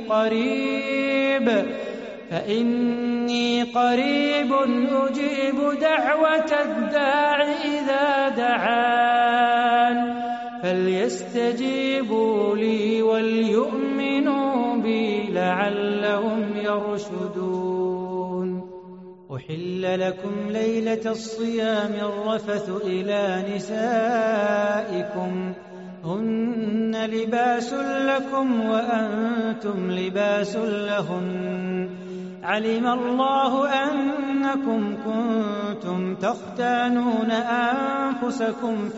قريب أجيب دعوة الداع إذا دعان فليستجيبوا لي وليؤمنوا بي لعلهم يرشدون. أحل لكم ليلة الصيام الرفث إلى نسائكم هن لباس لكم وأنتم لباس لهن علم الله أنكم كنتم تختانون أنفسكم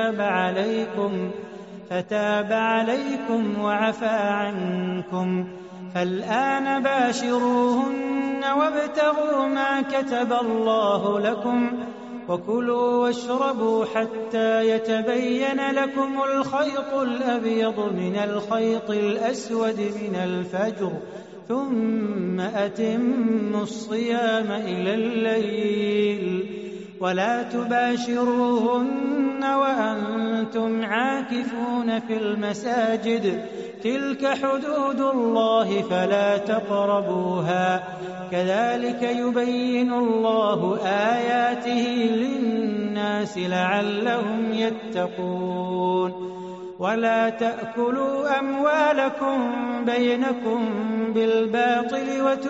فتاب عليكم وعفى عنكم فالآن باشروهن وابتغوا ما كتب الله لكم وكلوا واشربوا حتى يتبين لكم الخيط الأبيض من الخيط الأسود من الفجر ثم أتموا الصيام إلى الليل ولا تباشروهن وأنتم وأنتم عاكفون في المساجد تلك حدود الله فلا تقربوها كذلك يبين الله آياته للناس لعلهم يتقون ولا تأكلوا أموالكم بينكم بالباطل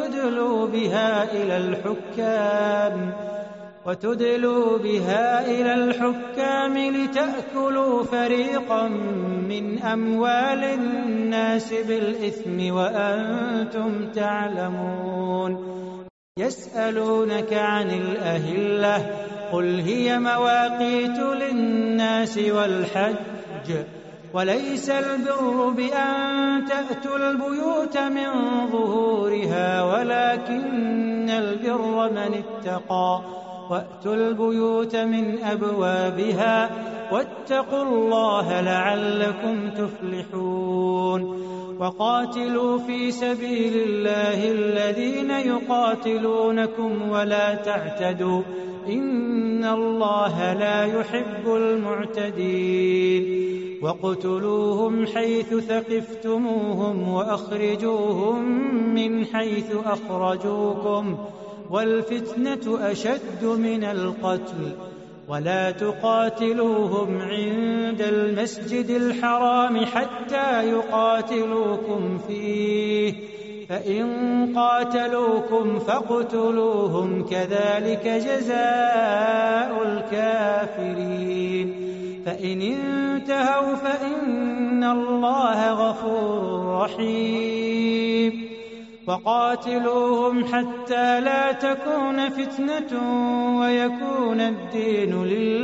وتدلوا بها إلى الحكام لتأكلوا فريقا من أموال الناس بالإثم وأنتم تعلمون يسألونك عن الأهلة قل هي مواقيت للناس والحج وليس البر بأن تأتوا البيوت من ظهورها ولكن البر من اتقى وأتوا البيوت من أبوابها واتقوا الله لعلكم تفلحون وقاتلوا في سبيل الله الذين يقاتلونكم ولا تعتدوا إن الله لا يحب المعتدين وقتلوهم حيث ثقفتموهم وأخرجوهم من حيث أخرجوكم والفتنة أشد من القتل ولا تقاتلوهم عند المسجد الحرام حتى يقاتلوكم فيه فإن قاتلوكم فاقتلوهم كذلك جزاء الكافرين فإن انتهوا فإن الله غفور رحيم وقاتلوهم حتى لا تكون فتنة ويكون الدين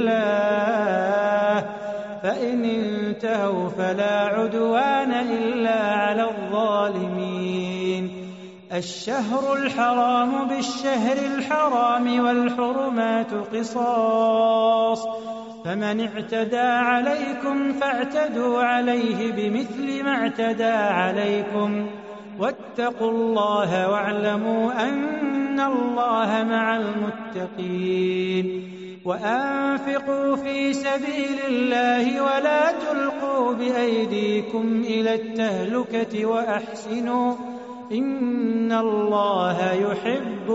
لله فإن انتهوا فلا عدوان إلا على الظالمين الشهر الحرام بالشهر الحرام والحرمات قصاص فمن اعتدى عليكم فاعتدوا عليه بمثل ما اعتدى عليكم واتقوا الله واعلموا أن الله مع المتقين وأنفقوا في سبيل الله ولا تلقوا بأيديكم إلى التهلكة وأحسنوا إن الله يحب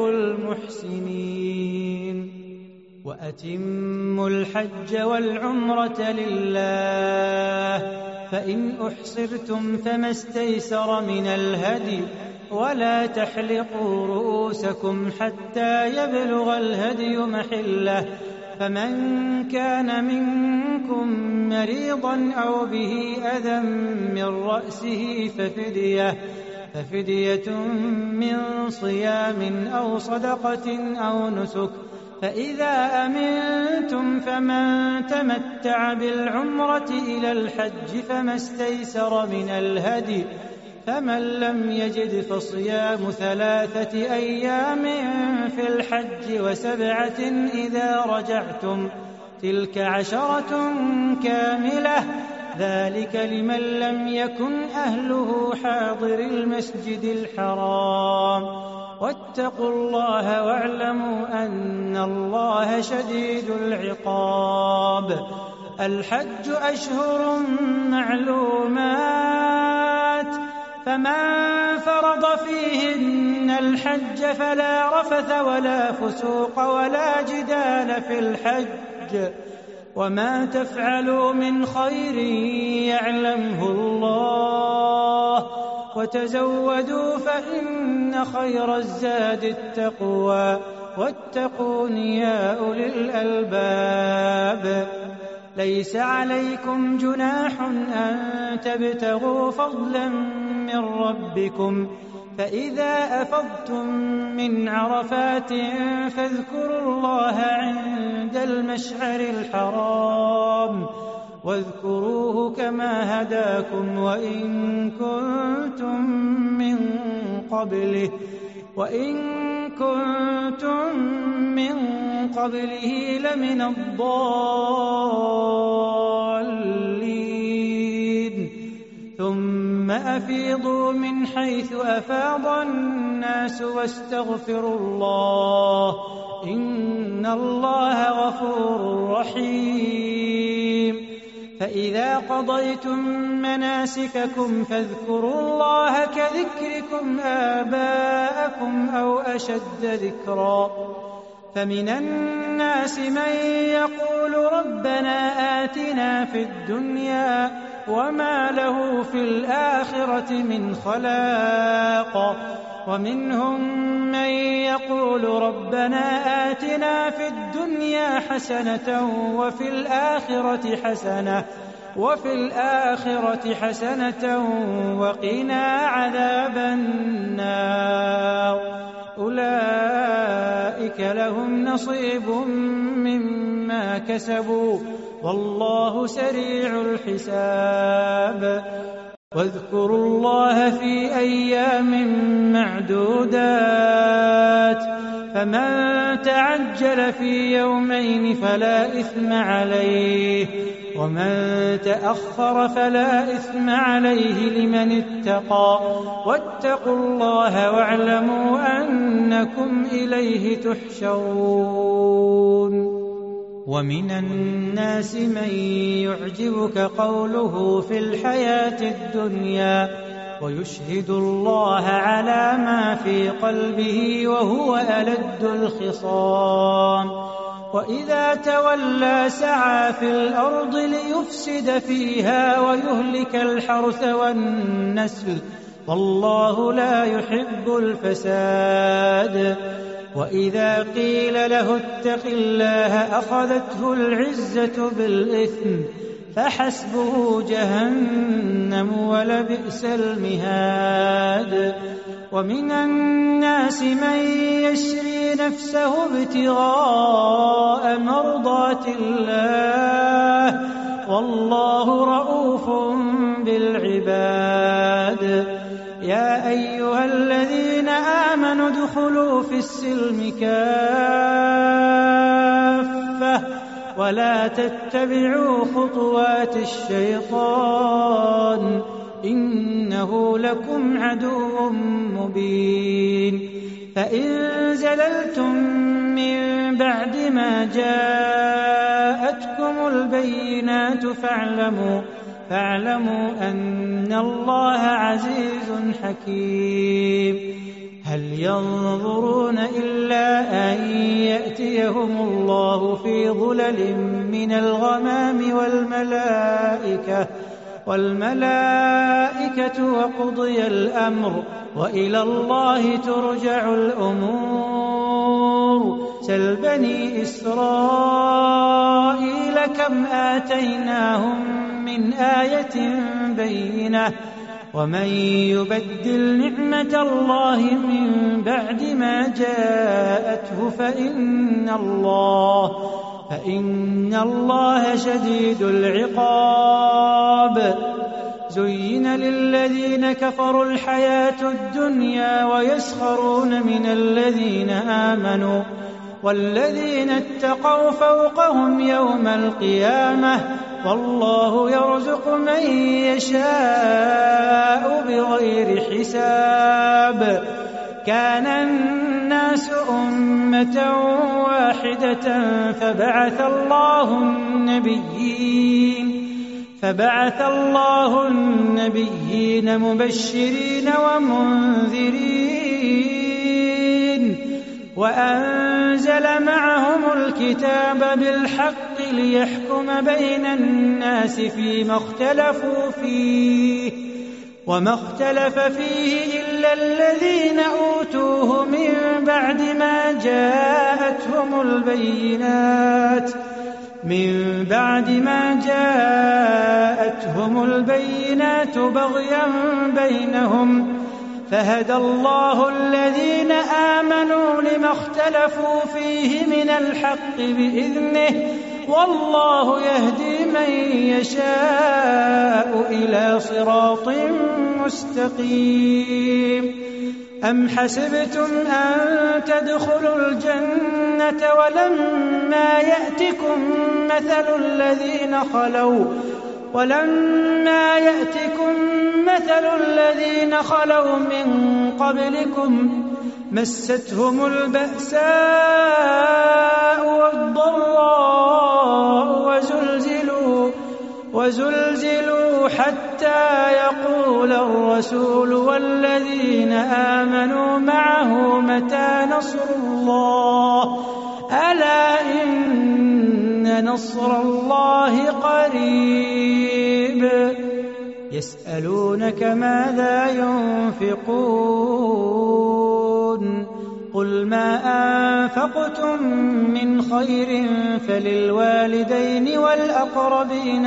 المحسنين وأتموا الحج والعمرة لله فإن أحصرتم فما استيسر من الهدي ولا تحلقوا رؤوسكم حتى يبلغ الهدي محله فمن كان منكم مريضا أو به أذى من رأسه ففدية من صيام أو صدقة أو نسك فإذا أمنتم فمن تمتع بالعمرة إلى الحج فما استيسر من الهدي فمن لم يجد فصيام 3 أيام في الحج و7 إذا رجعتم تلك 10 كاملة ذلك لمن لم يكن أهله حاضر المسجد الحرام واتقوا الله واعلموا أن الله شديد العقاب الحج أشهر معلومات فمن فرض فيهن الحج فلا رفث ولا فسوق ولا جدال في الحج وما تفعلوا من خير يعلمه الله وتزودوا فإن خير الزاد التقوى واتقون يا أولي الألباب ليس عليكم جناح أن تبتغوا فضلا من ربكم فإذا أفضتم من عرفات فاذكروا الله عند المشعر الحرام واذكروه كما هداكم وإن كنتم من قبله لمن الضالين ثم أفيضوا من حيث أفاض الناس واستغفروا الله إن الله غفور رحيم فإذا قضيتم مناسككم فاذكروا الله كذكركم آباءكم أو أشد ذكرا فمن الناس من يقول ربنا آتنا في الدنيا وما له في الآخرة من خلاق ومنهم من يقول ربنا آتنا في الدنيا حسنة وفي الآخرة حسنة وقنا عذاب النار أولئك لهم نصيب مما كسبوا والله سريع الحساب واذكروا الله في أيام معدودات فمن تعجل في يومين فلا إثم عليه ومن تأخر فلا إثم عليه لمن اتقى واتقوا الله واعلموا أنكم إليه تحشرون ومن الناس من يعجبك قوله في الحياة الدنيا ويشهد الله على ما في قلبه وهو ألد الخصام وإذا تولى سعى في الأرض ليفسد فيها ويهلك الحرث والنسل والله لا يحب الفساد وإذا قيل له اتق الله أخذته العزة بالإثم فحسبه جهنم ولبئس المهاد ومن الناس من يشري نفسه ابتغاء مرضات الله والله رؤوف بالعباد يا أيها الذين آمنوا ادخلوا في السلم كافة ولا تتبعوا خطوات الشيطان إنه لكم عدو مبين فإن زللتم من بعد ما جاءتكم البينات فاعلموا أن الله عزيز حكيم هل ينظرون إلا أن يأتيهم الله في ظلل من الغمام والملائكة وقضي الأمر وإلى الله ترجع الأمور سل بني إسرائيل كم آتيناهم من آية بينة ومن يبدل نعمة الله من بعد ما جاءته فإن الله شديد العقاب زين للذين كفروا الحياة الدنيا ويسخرون من الذين آمنوا والذين اتقوا فوقهم يوم القيامة والله يرزق من يشاء بغير حساب كان الناس أمة واحدة فبعث الله النبيين مبشرين ومنذرين وأنزل معهم الكتاب بالحق ليحكم بين الناس فيما اختلفوا فيه وما اختلف فيه إلا الذين أوتوه من بعد ما جاءتهم البينات بغيا بينهم فهدى الله الذين آمنوا لما اختلفوا فيه من الحق بإذنه والله يهدي من يشاء إلى صراط مستقيم أم حسبتم أن تدخلوا الجنة ولما يأتكم مثل الذين خلوا من قبلكم مستهم البأساء والضراء وزلزلوا حتى يقول الرسول والذين آمنوا معه متى نصر الله ألا إن نصر الله قريب يسألونك ماذا ينفقون قل ما أنفقتم من خير فللوالدين والأقربين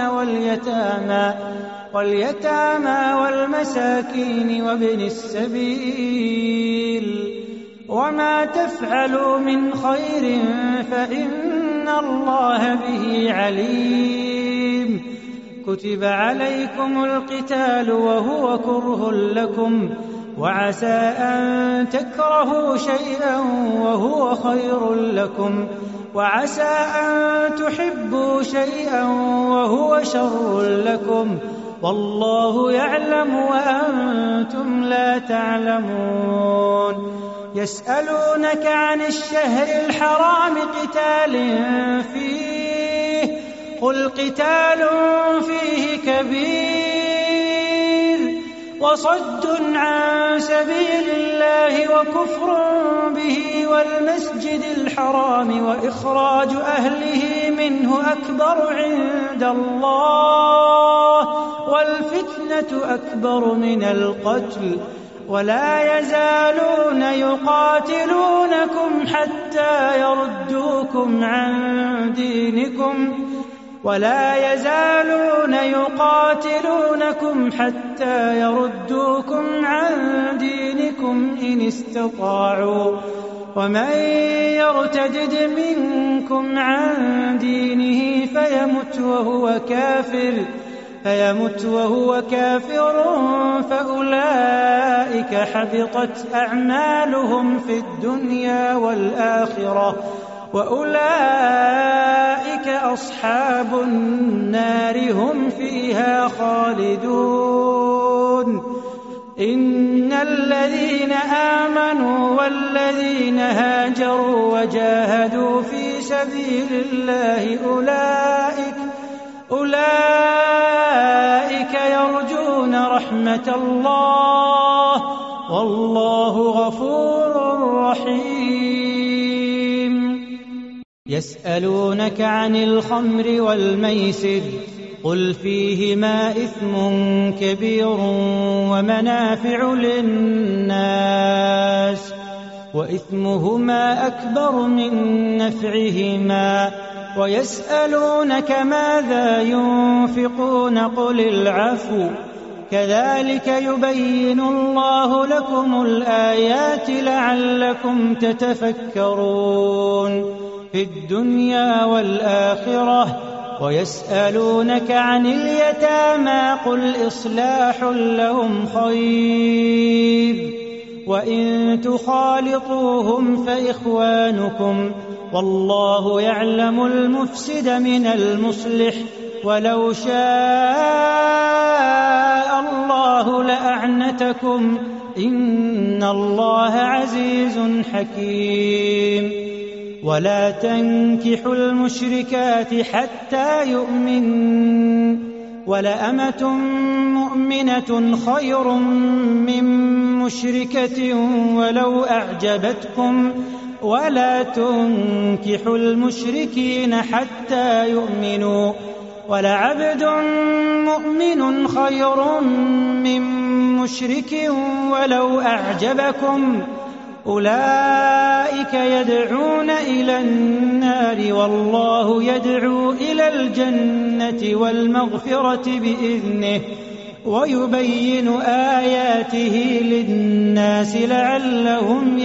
واليتامى والمساكين وابن السبيل وما تفعلوا من خير فإن الله به عليم كتب عليكم القتال وهو كره لكم وعسى أن تكرهوا شيئا وهو خير لكم وعسى أن تحبوا شيئا وهو شر لكم والله يعلم وأنتم لا تعلمون يسألونك عن الشهر الحرام قتال فيه قل قتال فيه كبير وصد عن سبيل الله وكفر به والمسجد الحرام وإخراج أهله منه أكبر عند الله والفتنة أكبر من القتل ولا يزالون يقاتلونكم حتى يردوكم عن دينكم إن استطاعوا ومن يرتد منكم عن دينه فيمت وهو كافر فأولئك حبطت أعمالهم في الدنيا والآخرة وأولئك أصحاب النار هم فيها خالدون إن الذين آمنوا والذين هاجروا وجاهدوا في سبيل الله أولئك يرجون رحمة الله والله غفور رحيم يسألونك عن الخمر والميسر قل فيهما إثم كبير ومنافع للناس وإثمهما أكبر من نفعهما ويسألونك ماذا ينفقون قل العفو كذلك يبين الله لكم الآيات لعلكم تتفكرون في الدنيا والآخرة ويسألونك عن اليتامى قل إصلاح لهم خير وإن تخالطوهم فإخوانكم والله يعلم المفسد من المصلح ولو شاء الله لأعنتكم إن الله عزيز حكيم ولا تنكحوا المشركات حتى يؤمن ولأمة مؤمنة خير من مشركة ولو أعجبتكم ولا تنكحوا المشركين حتى يؤمنوا ولعبد مؤمن خير من مشرك ولو أعجبكم أولئك يدعون إلى النار والله يدعو إلى الجنة والمغفرة بإذنه ويبين آياته للناس لعلهم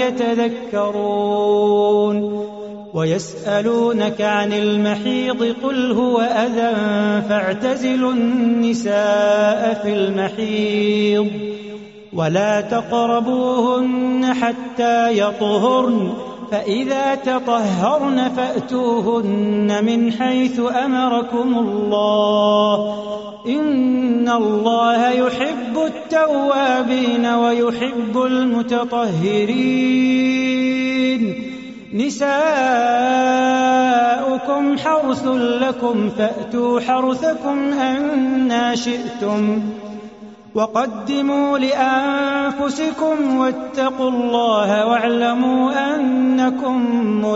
يتذكرون ويسألونك عن المحيض قل هو أذى فاعتزلوا النساء في المحيض ولا تقربوهن حتى يطهرن فإذا تطهرن فأتوهن من حيث أمركم الله إن الله يحب التوابين ويحب المتطهرين نساؤكم حرث لكم فأتوا حرثكم أنى شئتم وقدموا لأنفسكم واتقوا الله واعلموا أنكم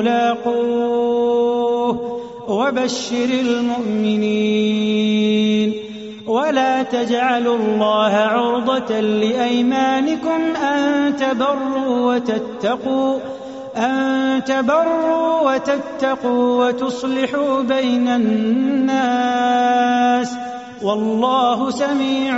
ملاقوه وبشر المؤمنين. ولا تجعلوا الله عرضة لأيمانكم أن تبروا وتتقوا وتصلحوا بين الناس والله سميع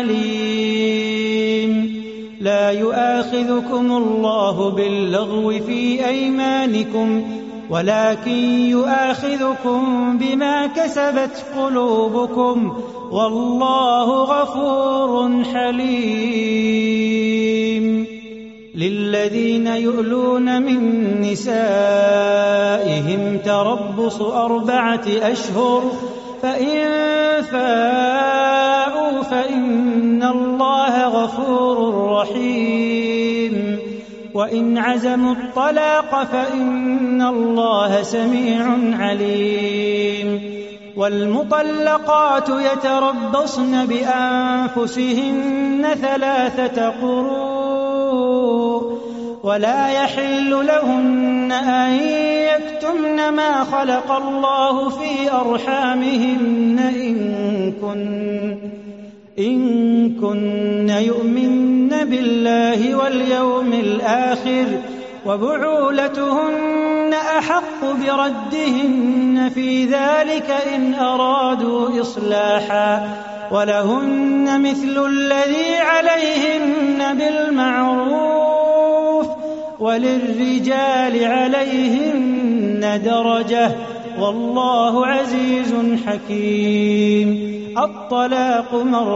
عليم. لا يؤاخذكم الله باللغو في أيمانكم ولكن يؤاخذكم بما كسبت قلوبكم والله غفور حليم. للذين يؤلون من نسائهم تربص 4 أشهر فإن فاءوا فإن الله غفور رحيم. وإن عزموا الطلاق فإن الله سميع عليم. والمطلقات يتربصن بأنفسهن 3 قروء ولا يحل لهن أن يكتمن ما خلق الله في أرحامهن إن كن يؤمن بالله واليوم الآخر وبعولتهن أحق بردهن في ذلك إن أرادوا إصلاحا ولهن مثل الذي عليهن بالمعروف وللرجال عليهن درجة والله عزيز حكيم. الطلاق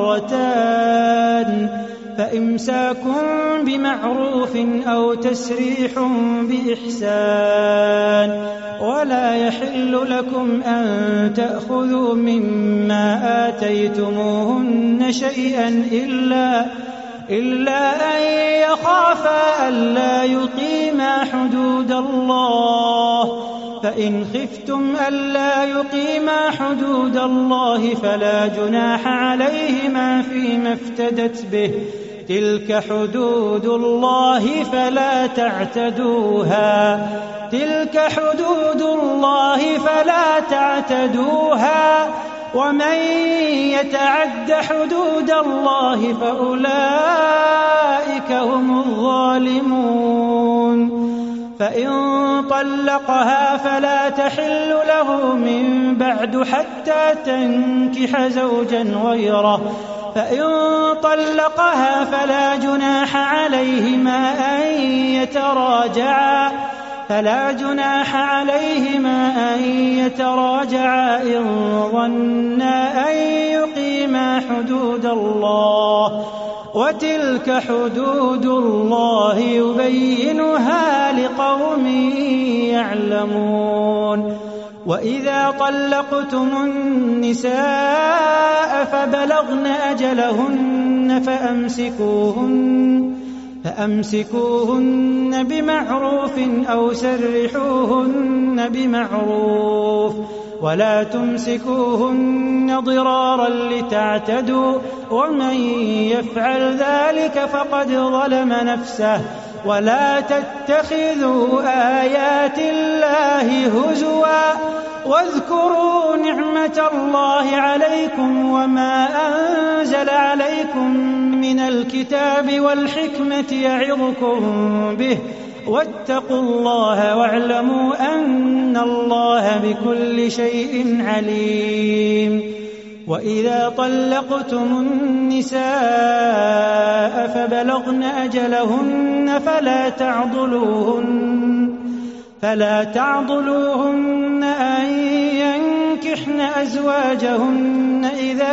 2 فإمساك بمعروف أو تسريح بإحسان. ولا يحل لكم أن تأخذوا مما آتيتموهن شيئا إلا أن يخافا ألا يقيما حدود الله. فإن خفتم ألا يقيما حدود الله فلا جناح عليهما فيما افتدت به. تلك حدود الله فلا تعتدوها ومن يتعد حدود الله فأولئك هم الظالمون. فإن طلقها فلا تحل له من بعد حتى تنكح زوجا غيره. فإن طلقها فلا جناح عليهما أن يتراجعا إن ظنا أن يقيما حدود الله وتلك حدود الله يبينها لقوم يعلمون. وإذا طلقتم النساء فبلغن أجلهن فأمسكوهن بمعروف أو سرحوهن بمعروف ولا تمسكوهن ضرارا لتعتدوا ومن يفعل ذلك فقد ظلم نفسه. ولا تتخذوا آيات الله هزوا واذكروا نعمة الله عليكم وما أنزل عليكم من الكتاب والحكمة يعظكم به واتقوا الله واعلموا أن الله بكل شيء عليم. وإذا طلقتم النساء فبلغن أجلهن فلا تعضلوهن أن ينكحن أزواجهن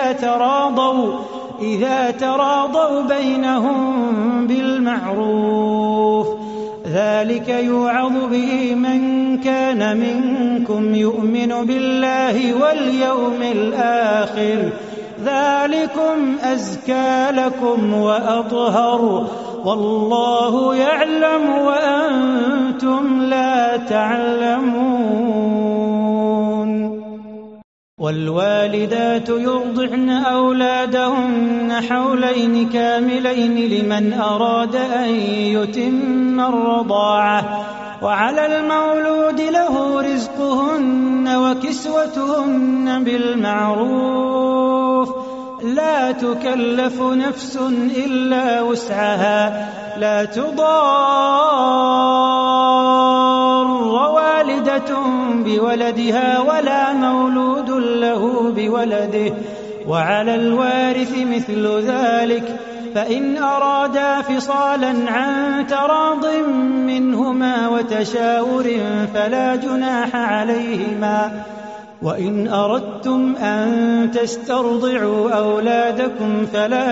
إذا تراضوا بينهم بالمعروف. ذلك يوعظ به من كان منكم يؤمن بالله واليوم الآخر ذلكم أزكى لكم وأطهر والله يعلم وأنتم لا تعلمون. والوالدات يرضعن أولادهن حولين كاملين لمن أراد أن يتم الرضاعة، وعلى المولود له رزقهن وكسوتهن بالمعروف، لا تكلف نفس إلا وسعها، لا تضار والدة بولدها ولا مولود له بولده، وعلى الوارث مثل ذلك، فإن أرادا فصالا عن تراض منهما وتشاور فلا جناح عليهما. وإن أردتم أن تسترضعوا أولادكم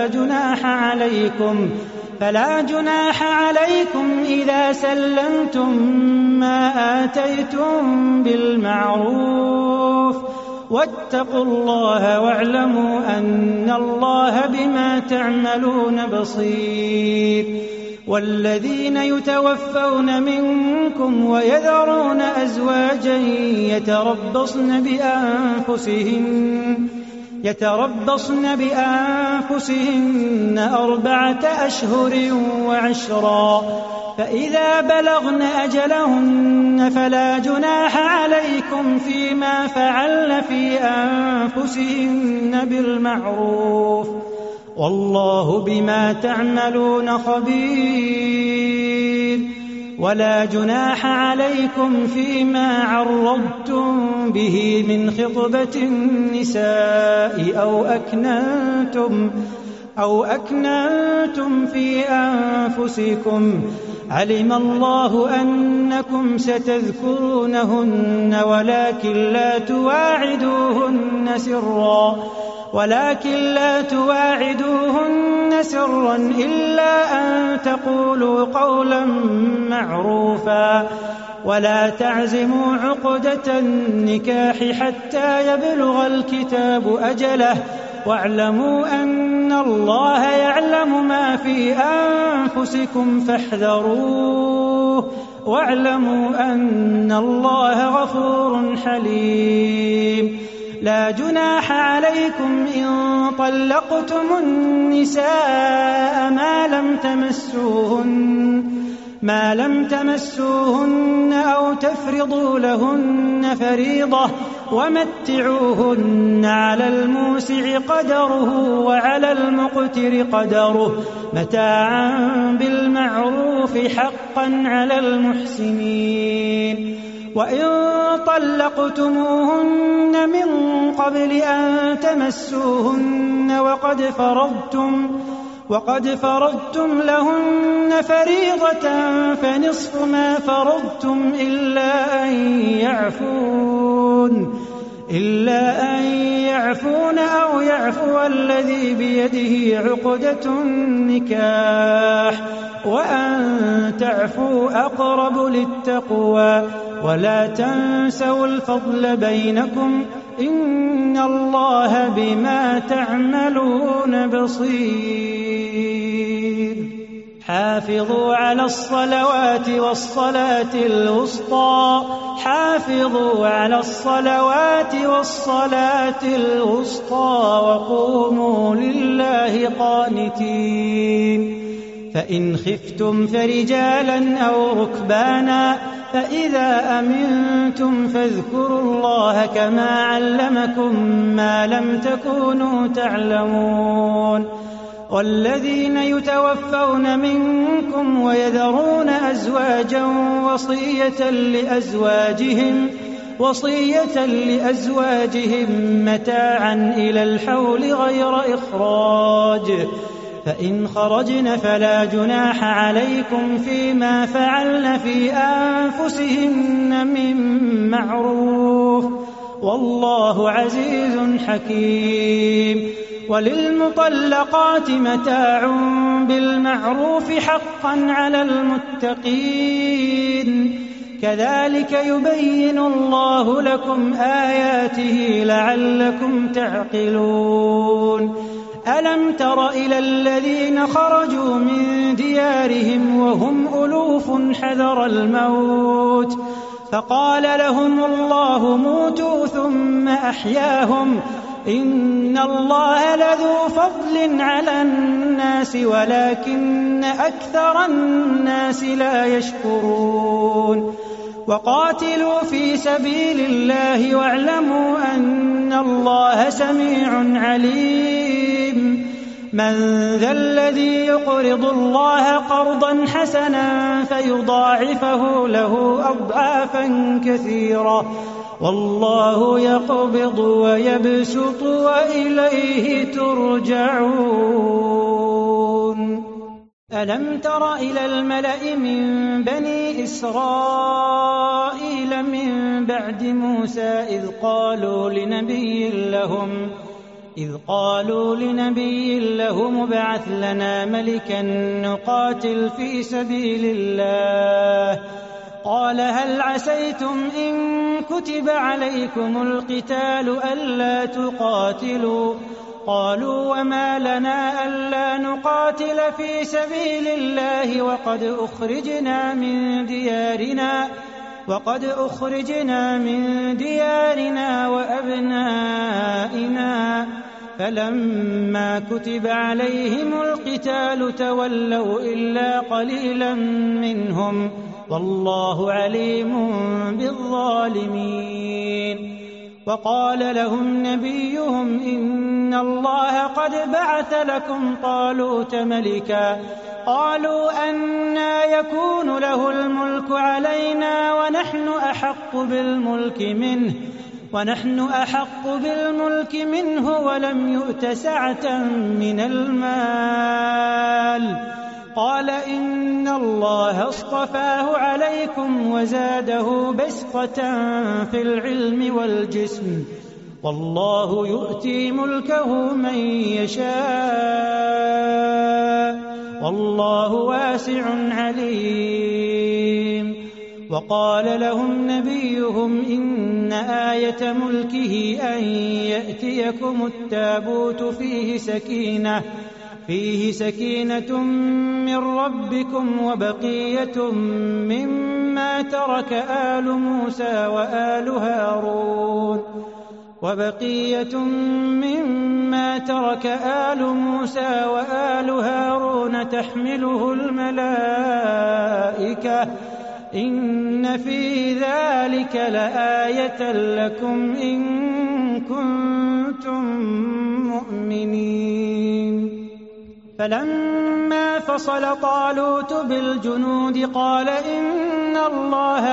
فلا جناح عليكم إذا سلمتم ما آتيتم بالمعروف، واتقوا الله واعلموا أن الله بما تعملون بصير. والذين يتوفون منكم ويذرون أزواجا يتربصن بأنفسهن 4 أشهر و10، فإذا بلغن أجلهن فلا جناح عليكم فيما فعلن في أنفسهن بالمعروف، والله بما تعملون خبير. ولا جناح عليكم فيما عرضتم به من خطبة النساء أو أكننتم في أنفسكم، علم الله أنكم ستذكرونهن ولكن لا تواعدوهن سرا إلا أن تقولوا قولا معروفا، ولا تعزموا عقدة النكاح حتى يبلغ الكتاب أجله، واعلموا أن الله يعلم ما في أنفسكم فاحذروه، واعلموا أن الله غفور حليم. لا جناح عليكم إن طلقتم النساء ما لم تمسوهن أو تفرضوا لهن فريضة، ومتعوهن على الموسع قدره وعلى المقتر قدره متاعا بالمعروف حقا على المحسنين. وإن طلقتموهن من قبل أن تمسوهن وقد فرضتم لهن فريضة فنصف ما فرضتم إلا أن يعفون أو يعفو الذي بيده عقدة النكاح، وأن تعفوا أقرب للتقوى، ولا تنسوا الفضل بينكم، إن الله بما تعملون بصير. حافظوا على الصلوات والصلاة الوسطى وقوموا لله قانتين. فإن خفتم فرجالا أو ركبانا، فإذا أمنتم فاذكروا الله كما علمكم ما لم تكونوا تعلمون. والذين يتوفون منكم ويذرون أزواجا وصية لأزواجهم متاعا إلى الحول غير إخراج، فإن خرجن فلا جناح عليكم فيما فعلن في أنفسهن من معروف، والله عزيز حكيم. وللمطلقات متاع بالمعروف حقا على المتقين، كذلك يبين الله لكم آياته لعلكم تعقلون. ألم تر إلى الذين خرجوا من ديارهم وهم ألوف حذر الموت، فقال لهم الله موتوا ثم أحياهم، إن الله لذو فضل على الناس ولكن أكثر الناس لا يشكرون. وقاتلوا في سبيل الله واعلموا أن الله سميع عليم. من ذا الذي يقرض الله قرضا حسنا فيضاعفه له أضعافا كثيرة، والله يقبض ويبسط وإليه ترجعون. ألم تر إلى الملأ من بني إسرائيل من بعد موسى إذ قالوا لنبي لهم ابعث لنا ملكا نقاتل في سبيل الله، قال هل عسيتم إن كتب عليكم القتال ألا تقاتلوا؟ قالوا وما لنا ألا نقاتل في سبيل الله وقد أخرجنا من ديارنا وأبنائنا، فلما كتب عليهم القتال تولوا إلا قليلا منهم، والله عليم بالظالمين. وقال لهم نبيهم إن الله قد بعث لكم طالوت ملكا، قالوا أنى يكون له الملك علينا ونحن أحق بالملك منه ولم يؤت سعة من المال، قال إن الله اصطفاه عليكم وزاده بسطة في العلم والجسم، والله يؤتي ملكه من يشاء والله واسع عليم. وقال لهم نبيهم إن آية ملكه أن يأتيكم التابوت فيه سكينة من ربكم وبقية مما ترك آل موسى وآل هارون تحمله الملائكة، إن في ذلك لآية لكم إن كنتم مؤمنين. فلما فصل طالوت بالجنود قال إن الله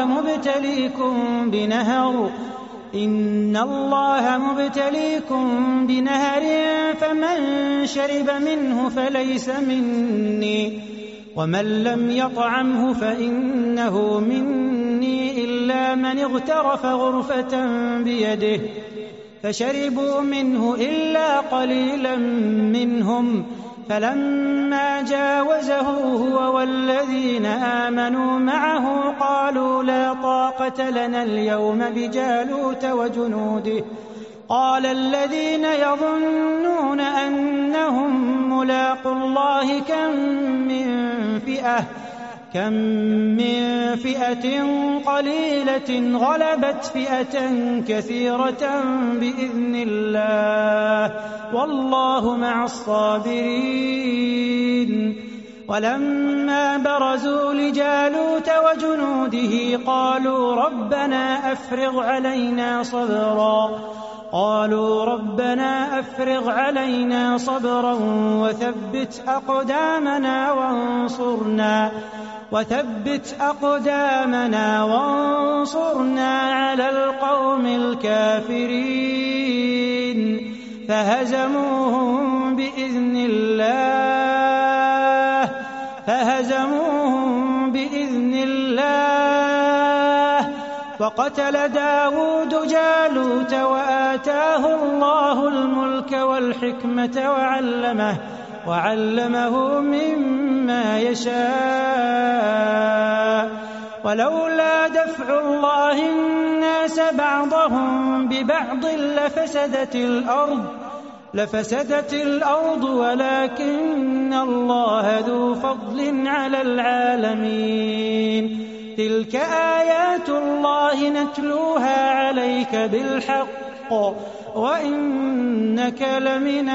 مبتليكم بنهر فمن شرب منه فليس مني، ومن لم يطعمه فإنه مني إلا من اغترف غرفة بيده، فشربوا منه إلا قليلا منهم، فلما جاوزه هو والذين آمنوا معه قالوا لا طاقة لنا اليوم بجالوت وجنوده، قال الذين يظنون أنهم ملاقو الله كم من فئة قليلة غلبت فئة كثيرة بإذن الله والله مع الصابرين. ولما برزوا لجالوت وجنوده قالوا ربنا أفرغ علينا صبرا وثبت أقدامنا وانصرنا على القوم الكافرين، فهزموهم بإذن الله وقتل داود جالوت وآتاه الله الملك والحكمة وعلمه مما يشاء. ولولا دفع الله الناس بعضهم ببعض لفسدت الأرض ولكن الله ذو فضل على العالمين. تلك آيات الله نتلوها عليك بالحق وإنك لمن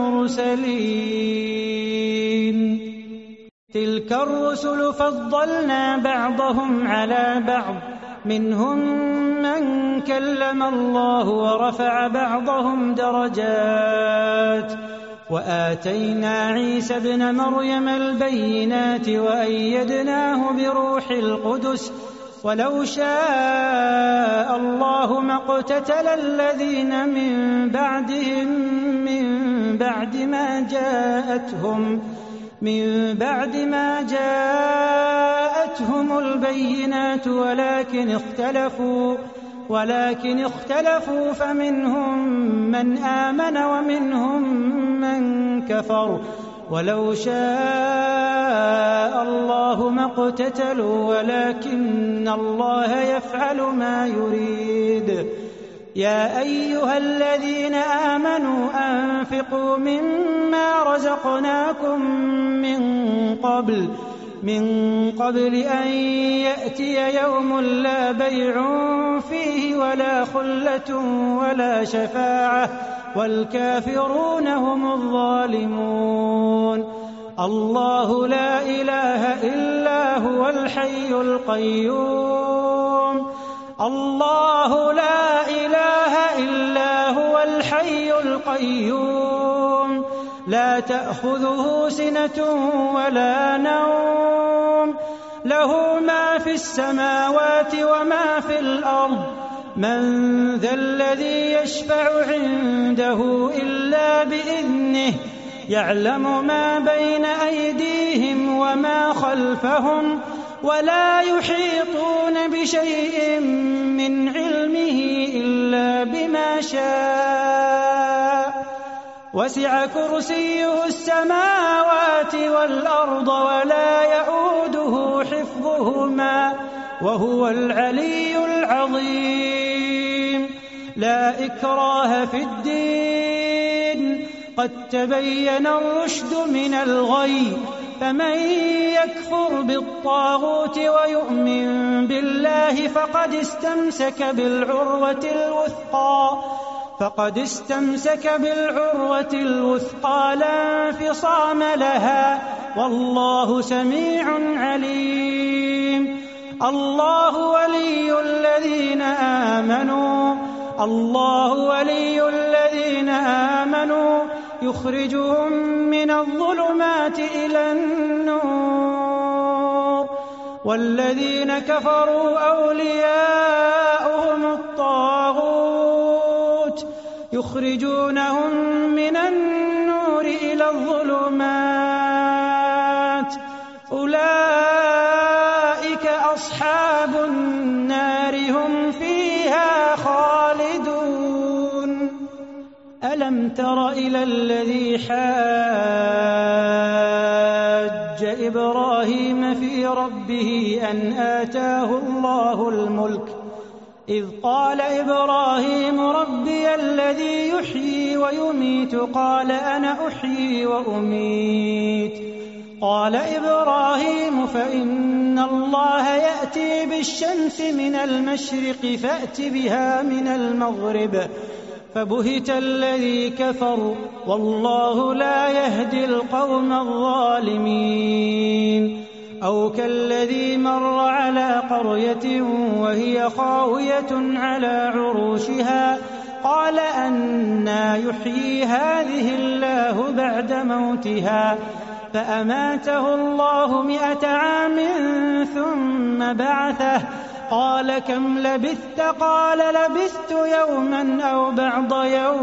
المرسلين. تلك الرسل فضلنا بعضهم على بعض، منهم من كلم الله ورفع بعضهم درجات، وآتينا عيسى ابن مريم البينات وأيدناه بروح القدس، ولو شاء الله ما اقتتل الذين من بعدهم من بعد ما جاءتهم البينات ولكن اختلفوا فمنهم من آمن ومنهم من كفر، ولو شاء الله ما اقتتلوا ولكن الله يفعل ما يريد. يا أيها الذين آمنوا أنفقوا مما رزقناكم من قبل أن يأتي يوم لا بيع فيه ولا خلة ولا شفاعة والكافرون هم الظالمون. الله لا إله إلا هو الحي القيوم. الله لا إله إلا هو الحي القيوم، لا تأخذه سنة ولا نوم، له ما في السماوات وما في الأرض. من ذا الذي يشفع عنده إلا بإذنه، يعلم ما بين أيديهم وما خلفهم، ولا يحيطون بشيء من علمه إلا بما شاء. وسع كرسيه السماوات والأرض ولا يؤوده حفظهما وهو العلي العظيم. لا إكراه في الدين، قد تبين الرشد من الغي، فمن يكفر بالطاغوت ويؤمن بالله فقد استمسك بالعروة الوثقى لا انفصام لها، والله سميع عليم. الله ولي الذين آمنوا يخرجهم من الظلمات إلى النور، والذين كفروا أولياؤهم الطاغوت يخرجونهم من النور إلى الظلمات. أولئك أصحاب النار هم فيها خالدون. ألم تر إلى الذي حاج إبراهيم في ربه أن آتاه الله الملك، إذ قال إبراهيم ربي الذي يحيي ويميت قال أنا أحيي وأميت. قال إبراهيم فإن الله يأتي بالشمس من المشرق فأت بها من المغرب، فبهت الذي كفر والله لا يهدي القوم الظالمين. أو كالذي مر على قرية وهي خاوية على عروشها قال أنى يحيي هذه الله بعد موتها، فأماته الله 100 عام ثم بعثه، قال كم لبثت؟ قال لبثت يوما أو بعض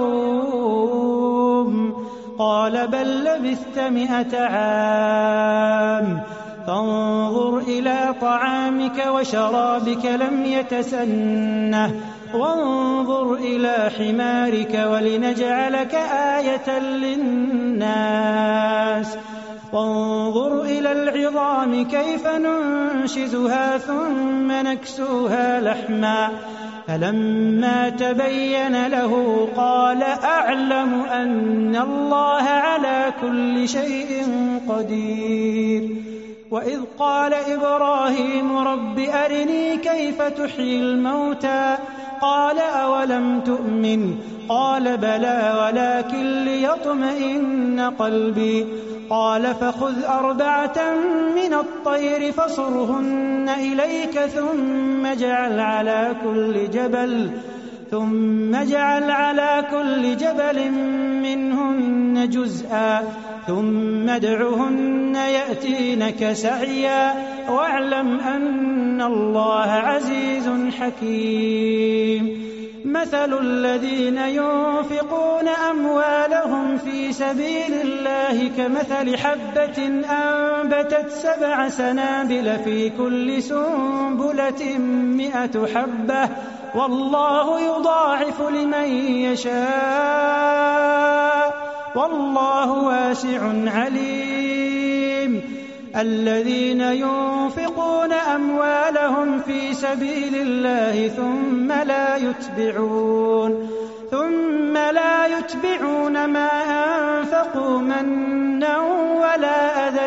يوم، قال بل لبثت 100 عام. فانظر إلى طعامك وشرابك لم يتسنه، وانظر إلى حمارك ولنجعلك آية للناس، وانظر إلى العظام كيف ننشزها ثم نكسوها لحما، فلما تبين له قال أعلم أن الله على كل شيء قدير. وإذ قال إبراهيم رب أرني كيف تحيي الموتى قال أولم تؤمن قال بلى ولكن ليطمئن قلبي قال فخذ 4 من الطير فصرهن إليك ثم اجعل على كل جبل منهن جزءا ثم ادعهن يأتينك سعيا واعلم أن الله عزيز حكيم. مثل الذين ينفقون أموالهم في سبيل الله كمثل حبة أنبتت 7 سنابل في كل سنبلة 100 حبة والله يضاعف لمن يشاء والله واسع عليم. الذين ينفقون أموالهم في سبيل الله ثم لا يتبعون ما أنفقوا منا ولا أذى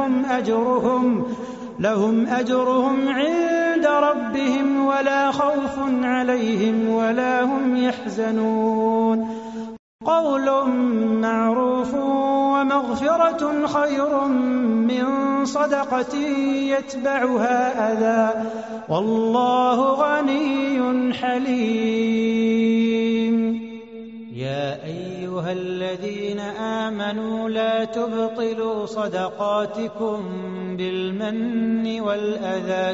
لهم أجرهم عند ربهم ولا خوف عليهم ولا هم يحزنون. قول معروف ومغفرة خير من صدقة يتبعها أذى والله غني حليم. يا أيها الذين آمنوا لا تبطلوا صدقاتكم بالمن والأذى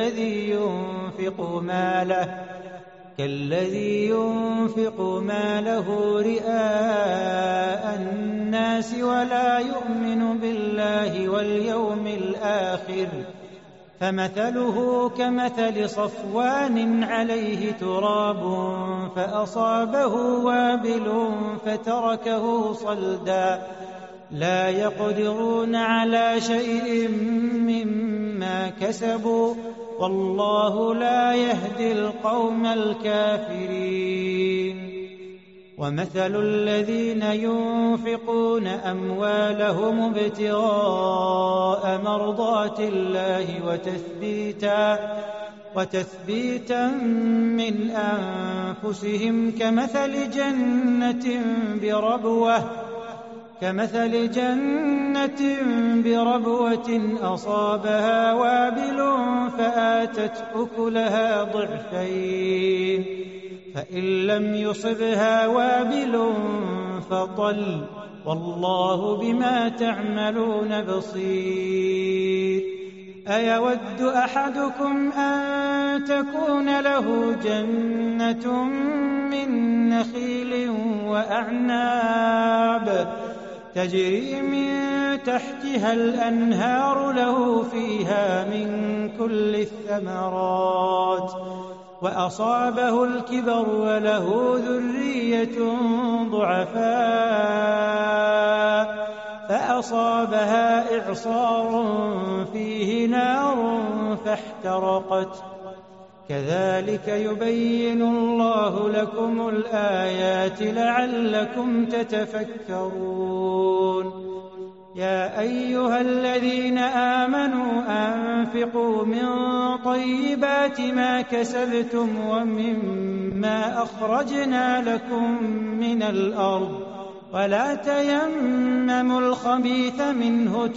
كالذي ينفق ماله رئاء الناس ولا يؤمن بالله واليوم الآخر فمثله كمثل صفوان عليه تراب فأصابه وابل فتركه صلدا لا يقدرون على شيء مما كسبوا والله لا يهدي القوم الكافرين. ومثل الذين ينفقون أموالهم ابتغاء مرضات الله وتثبيتا من أنفسهم كمثل جنة بربوة أصابها وابل فآتت أكلها ضعفين فإن لم يصبها وابل فطل والله بما تعملون بصير. أيود أحدكم أن تكون له جنة من نخيل وأعناب تجري من تحتها الأنهار له فيها من كل الثمرات وأصابه الكبر وله ذرية ضعفاء فأصابها إعصار فيه نار فاحترقت كذلك يبين الله لكم الآيات لعلكم تتفكرون. يا أيها الذين آمنوا أنفقوا من طيبات ما كسبتم ومما أخرجنا لكم من الأرض ولا تيمموا الخبيث منه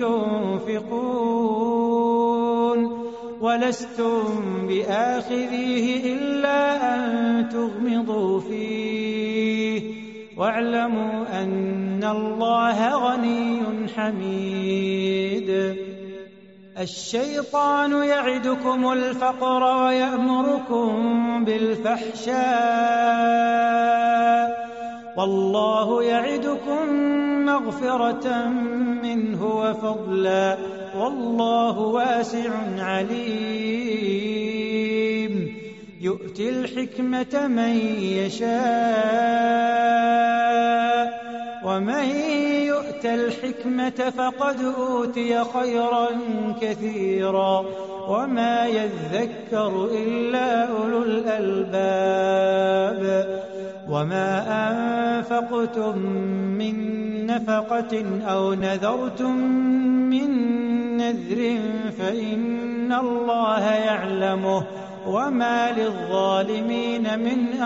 تنفقون ولستم بآخذيه إلا أن تغمضوا فيه واعلموا أن الله غني حميد. الشيطان يعدكم الفقر ويأمركم بالفحشاء والله يعدكم مغفرة منه وفضلا والله واسع عليم. يؤتي الحكمة من يشاء ومن يؤت الحكمة فقد أوتي خيرا كثيرا وما يذكر إلا أولو الألباب وما أنفقتم من نفقة أو نذرتم من نذر فإن الله يعلمه وما للظالمين من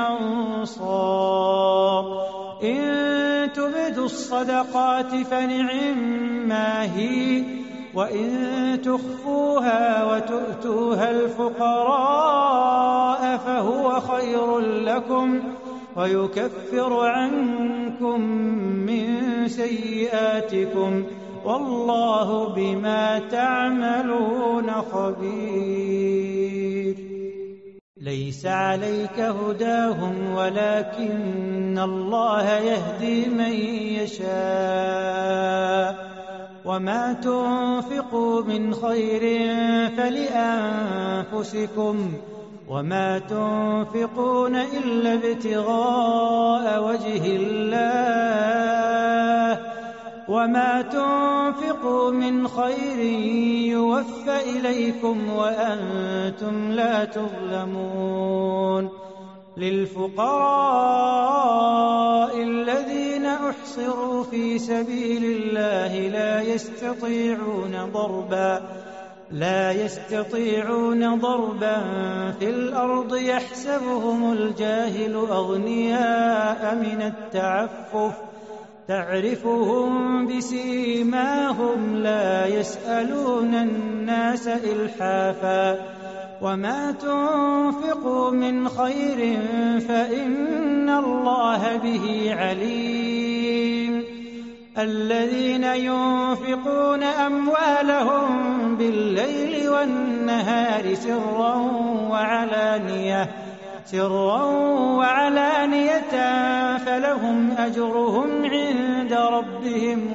أنصار إن تبدوا الصدقات فنعما هي وإن تخفوها وتؤتوها الفقراء فهو خير لكم ويكفر عنكم من سيئاتكم والله بما تعملون خبير ليس عليك هداهم ولكن الله يهدي من يشاء وما تنفقوا من خير فلأنفسكم وما تنفقون إلا ابتغاء وجه الله وما تنفقوا من خير يوفى إليكم وأنتم لا تظلمون للفقراء الذين أحصروا في سبيل الله لا يستطيعون ضربا في الأرض يحسبهم الجاهل أغنياء من التعفف تعرفهم بسيماهم لا يسألون الناس إلحافا وما تنفقوا من خير فإن الله به عليم الذين ينفقون أموالهم بالليل والنهار سرا وعلانية فلهم أجرهم عند ربهم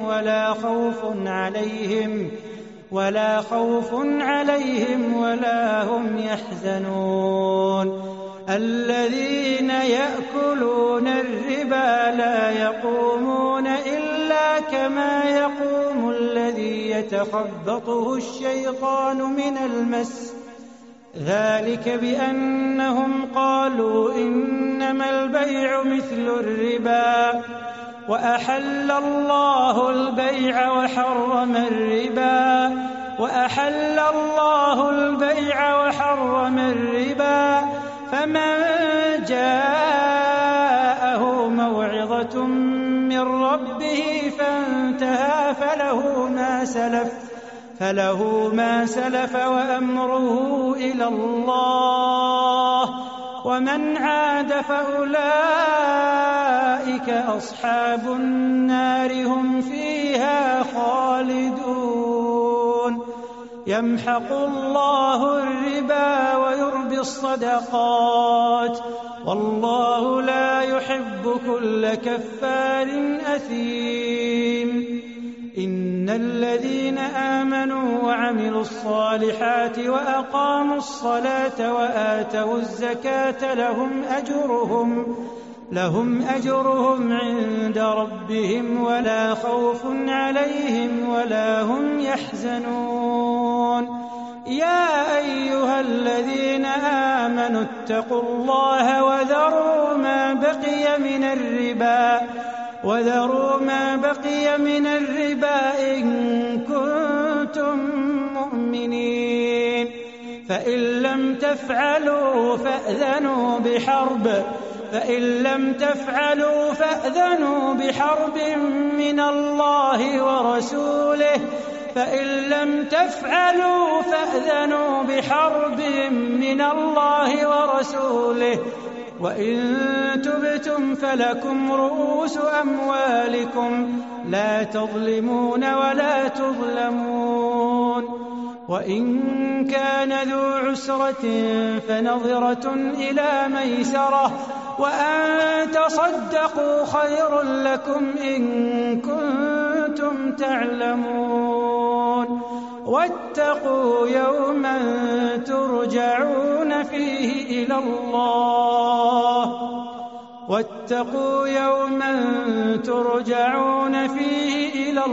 ولا خوف عليهم ولا هم يحزنون الذين يأكلون الربا لا يقومون إلا كما يقوم الذي يتخبطه الشيطان من المس ذلك بأنهم قالوا إنما البيع مثل الربا وأحل الله البيع وحرم الربا فمن جاءه موعظة من ربه فانتهى فله ما سلف وأمره إلى الله ومن عاد فأولئك أصحاب النار هم فيها خالدون يمحق الله الربا ويربي الصدقات والله لا يحب كل كفار أثيم إن الذين آمنوا وعملوا الصالحات وأقاموا الصلاة وآتوا الزكاة لهم أجرهم عند ربهم ولا خوف عليهم ولا هم يحزنون يا أيها الذين آمنوا اتقوا الله وذروا ما بقي من الربا إن كنتم مؤمنين فإن لم تفعلوا فأذنوا بحرب من الله ورسوله وإن تبتم فلكم رؤوس أموالكم لا تظلمون ولا تظلمون وإن كان ذو عسرة فنظرة إلى ميسرة وأن تصدقوا خير لكم إن كنتم تعلمون واتقوا يوما ترجعون فيه إلى الله واتقوا يوما ترجعون فيه إلى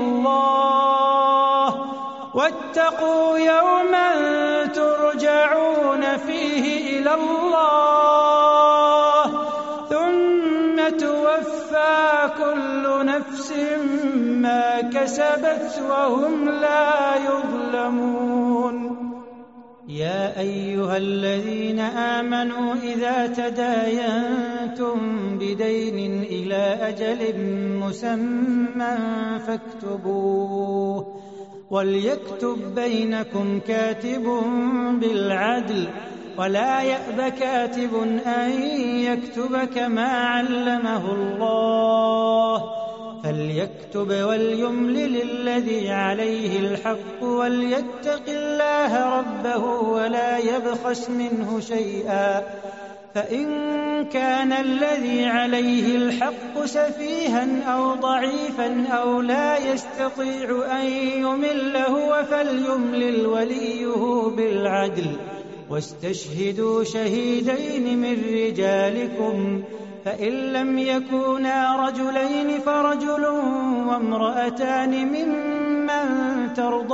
الله ثم توفى كل نفس ما كسبت وهم لا يظلمون. يا أيها الذين آمنوا إذا تداينتم بدين إلى أجل مسمى فاكتبوه، وليكتب بينكم كاتب بالعدل، ولا يأب كاتب أن يكتب كما علمه الله، فليكتب وليملل الذي عليه الحق وليتق الله ربه ولا يبخس منه شيئا، فإن كان الذي عليه الحق سفيها أو ضعيفا أو لا يستطيع أن يمل هو فليملل وليه بالعدل، واستشهدوا شهيدين من رجالكم، فإن لم يكونا رجلين فرجل وامرأتان ممن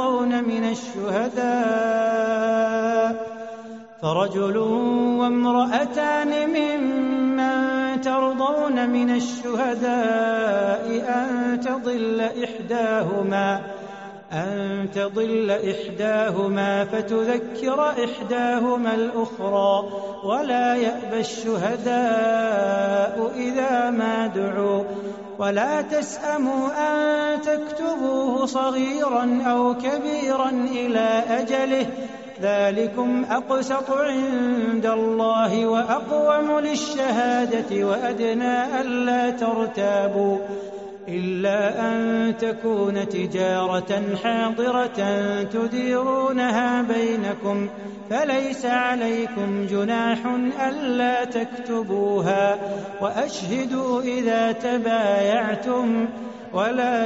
ترضون من الشهداء أن تضل إحداهما فتذكر إحداهما الأخرى، ولا يأبى الشهداء إذا ما دعوا، ولا تسأموا أن تكتبوه صغيرا أو كبيرا إلى أجله، ذلكم أقسط عند الله وأقوم للشهادة وأدنى ألا ترتابوا، إلا أن تكون تجارة حاضرة تديرونها بينكم فليس عليكم جناح ألا تكتبوها، وأشهدوا إذا تبايعتم، ولا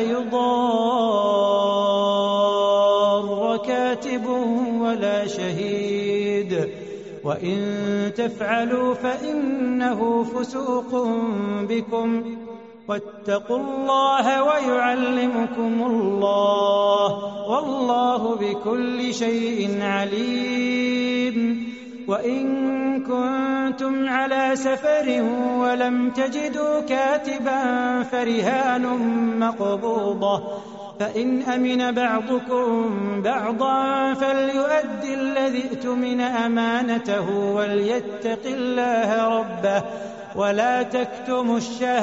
يضار كاتب ولا شهيد، وإن تفعلوا فإنه فسوق بكم، واتقوا الله ويعلمكم الله، والله بكل شيء عليم. وإن كنتم على سفر ولم تجدوا كاتبا فرهان مقبوضة، فإن أمن بعضكم بعضا فليؤدي الذي ائتمن أمانته وليتق الله ربه، ولا تكتموا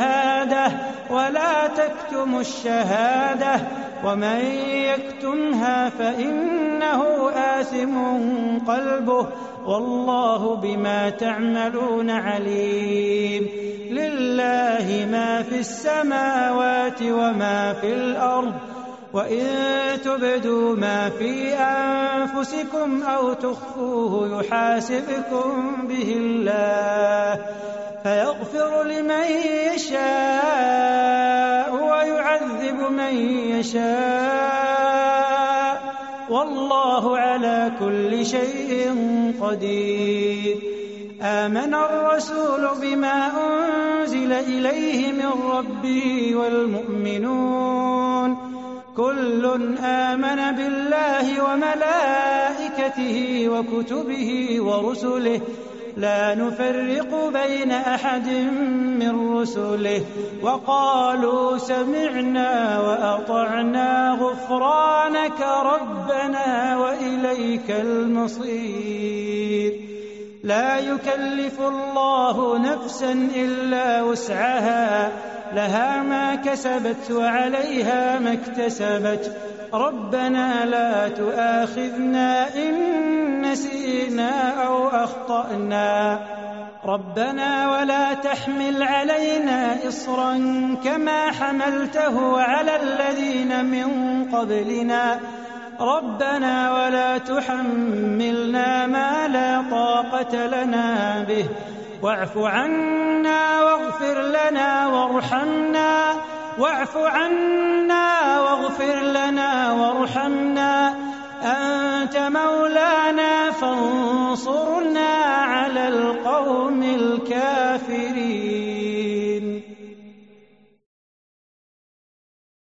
الشهادة ومن يكتمها فإنه آثم قلبه، والله بما تعملون عليم. لله ما في السماوات وما في الأرض، وإن تبدوا ما في أنفسكم أو تخفوه يحاسبكم به الله، فيغفر لمن يشاء ويعذب من يشاء، والله على كل شيء قدير. آمن الرسول بما أنزل إليه من ربه والمؤمنون كل آمن بالله وملائكته وكتبه ورسله لا نفرق بين أحد من رسله، وقالوا سمعنا وأطعنا غفرانك ربنا وإليك المصير. لا يكلف الله نفسا إلا وسعها، لها ما كسبت وعليها ما اكتسبت، ربنا لا تؤاخذنا إن نسينا أو أخطأنا، ربنا ولا تحمل علينا إصرا كما حملته على الذين من قبلنا، ربنا ولا تحملنا ما لا طاقة لنا به، واعف عنا واغفر لنا وارحمنا أنت مولانا فانصرنا على القوم الكافرين.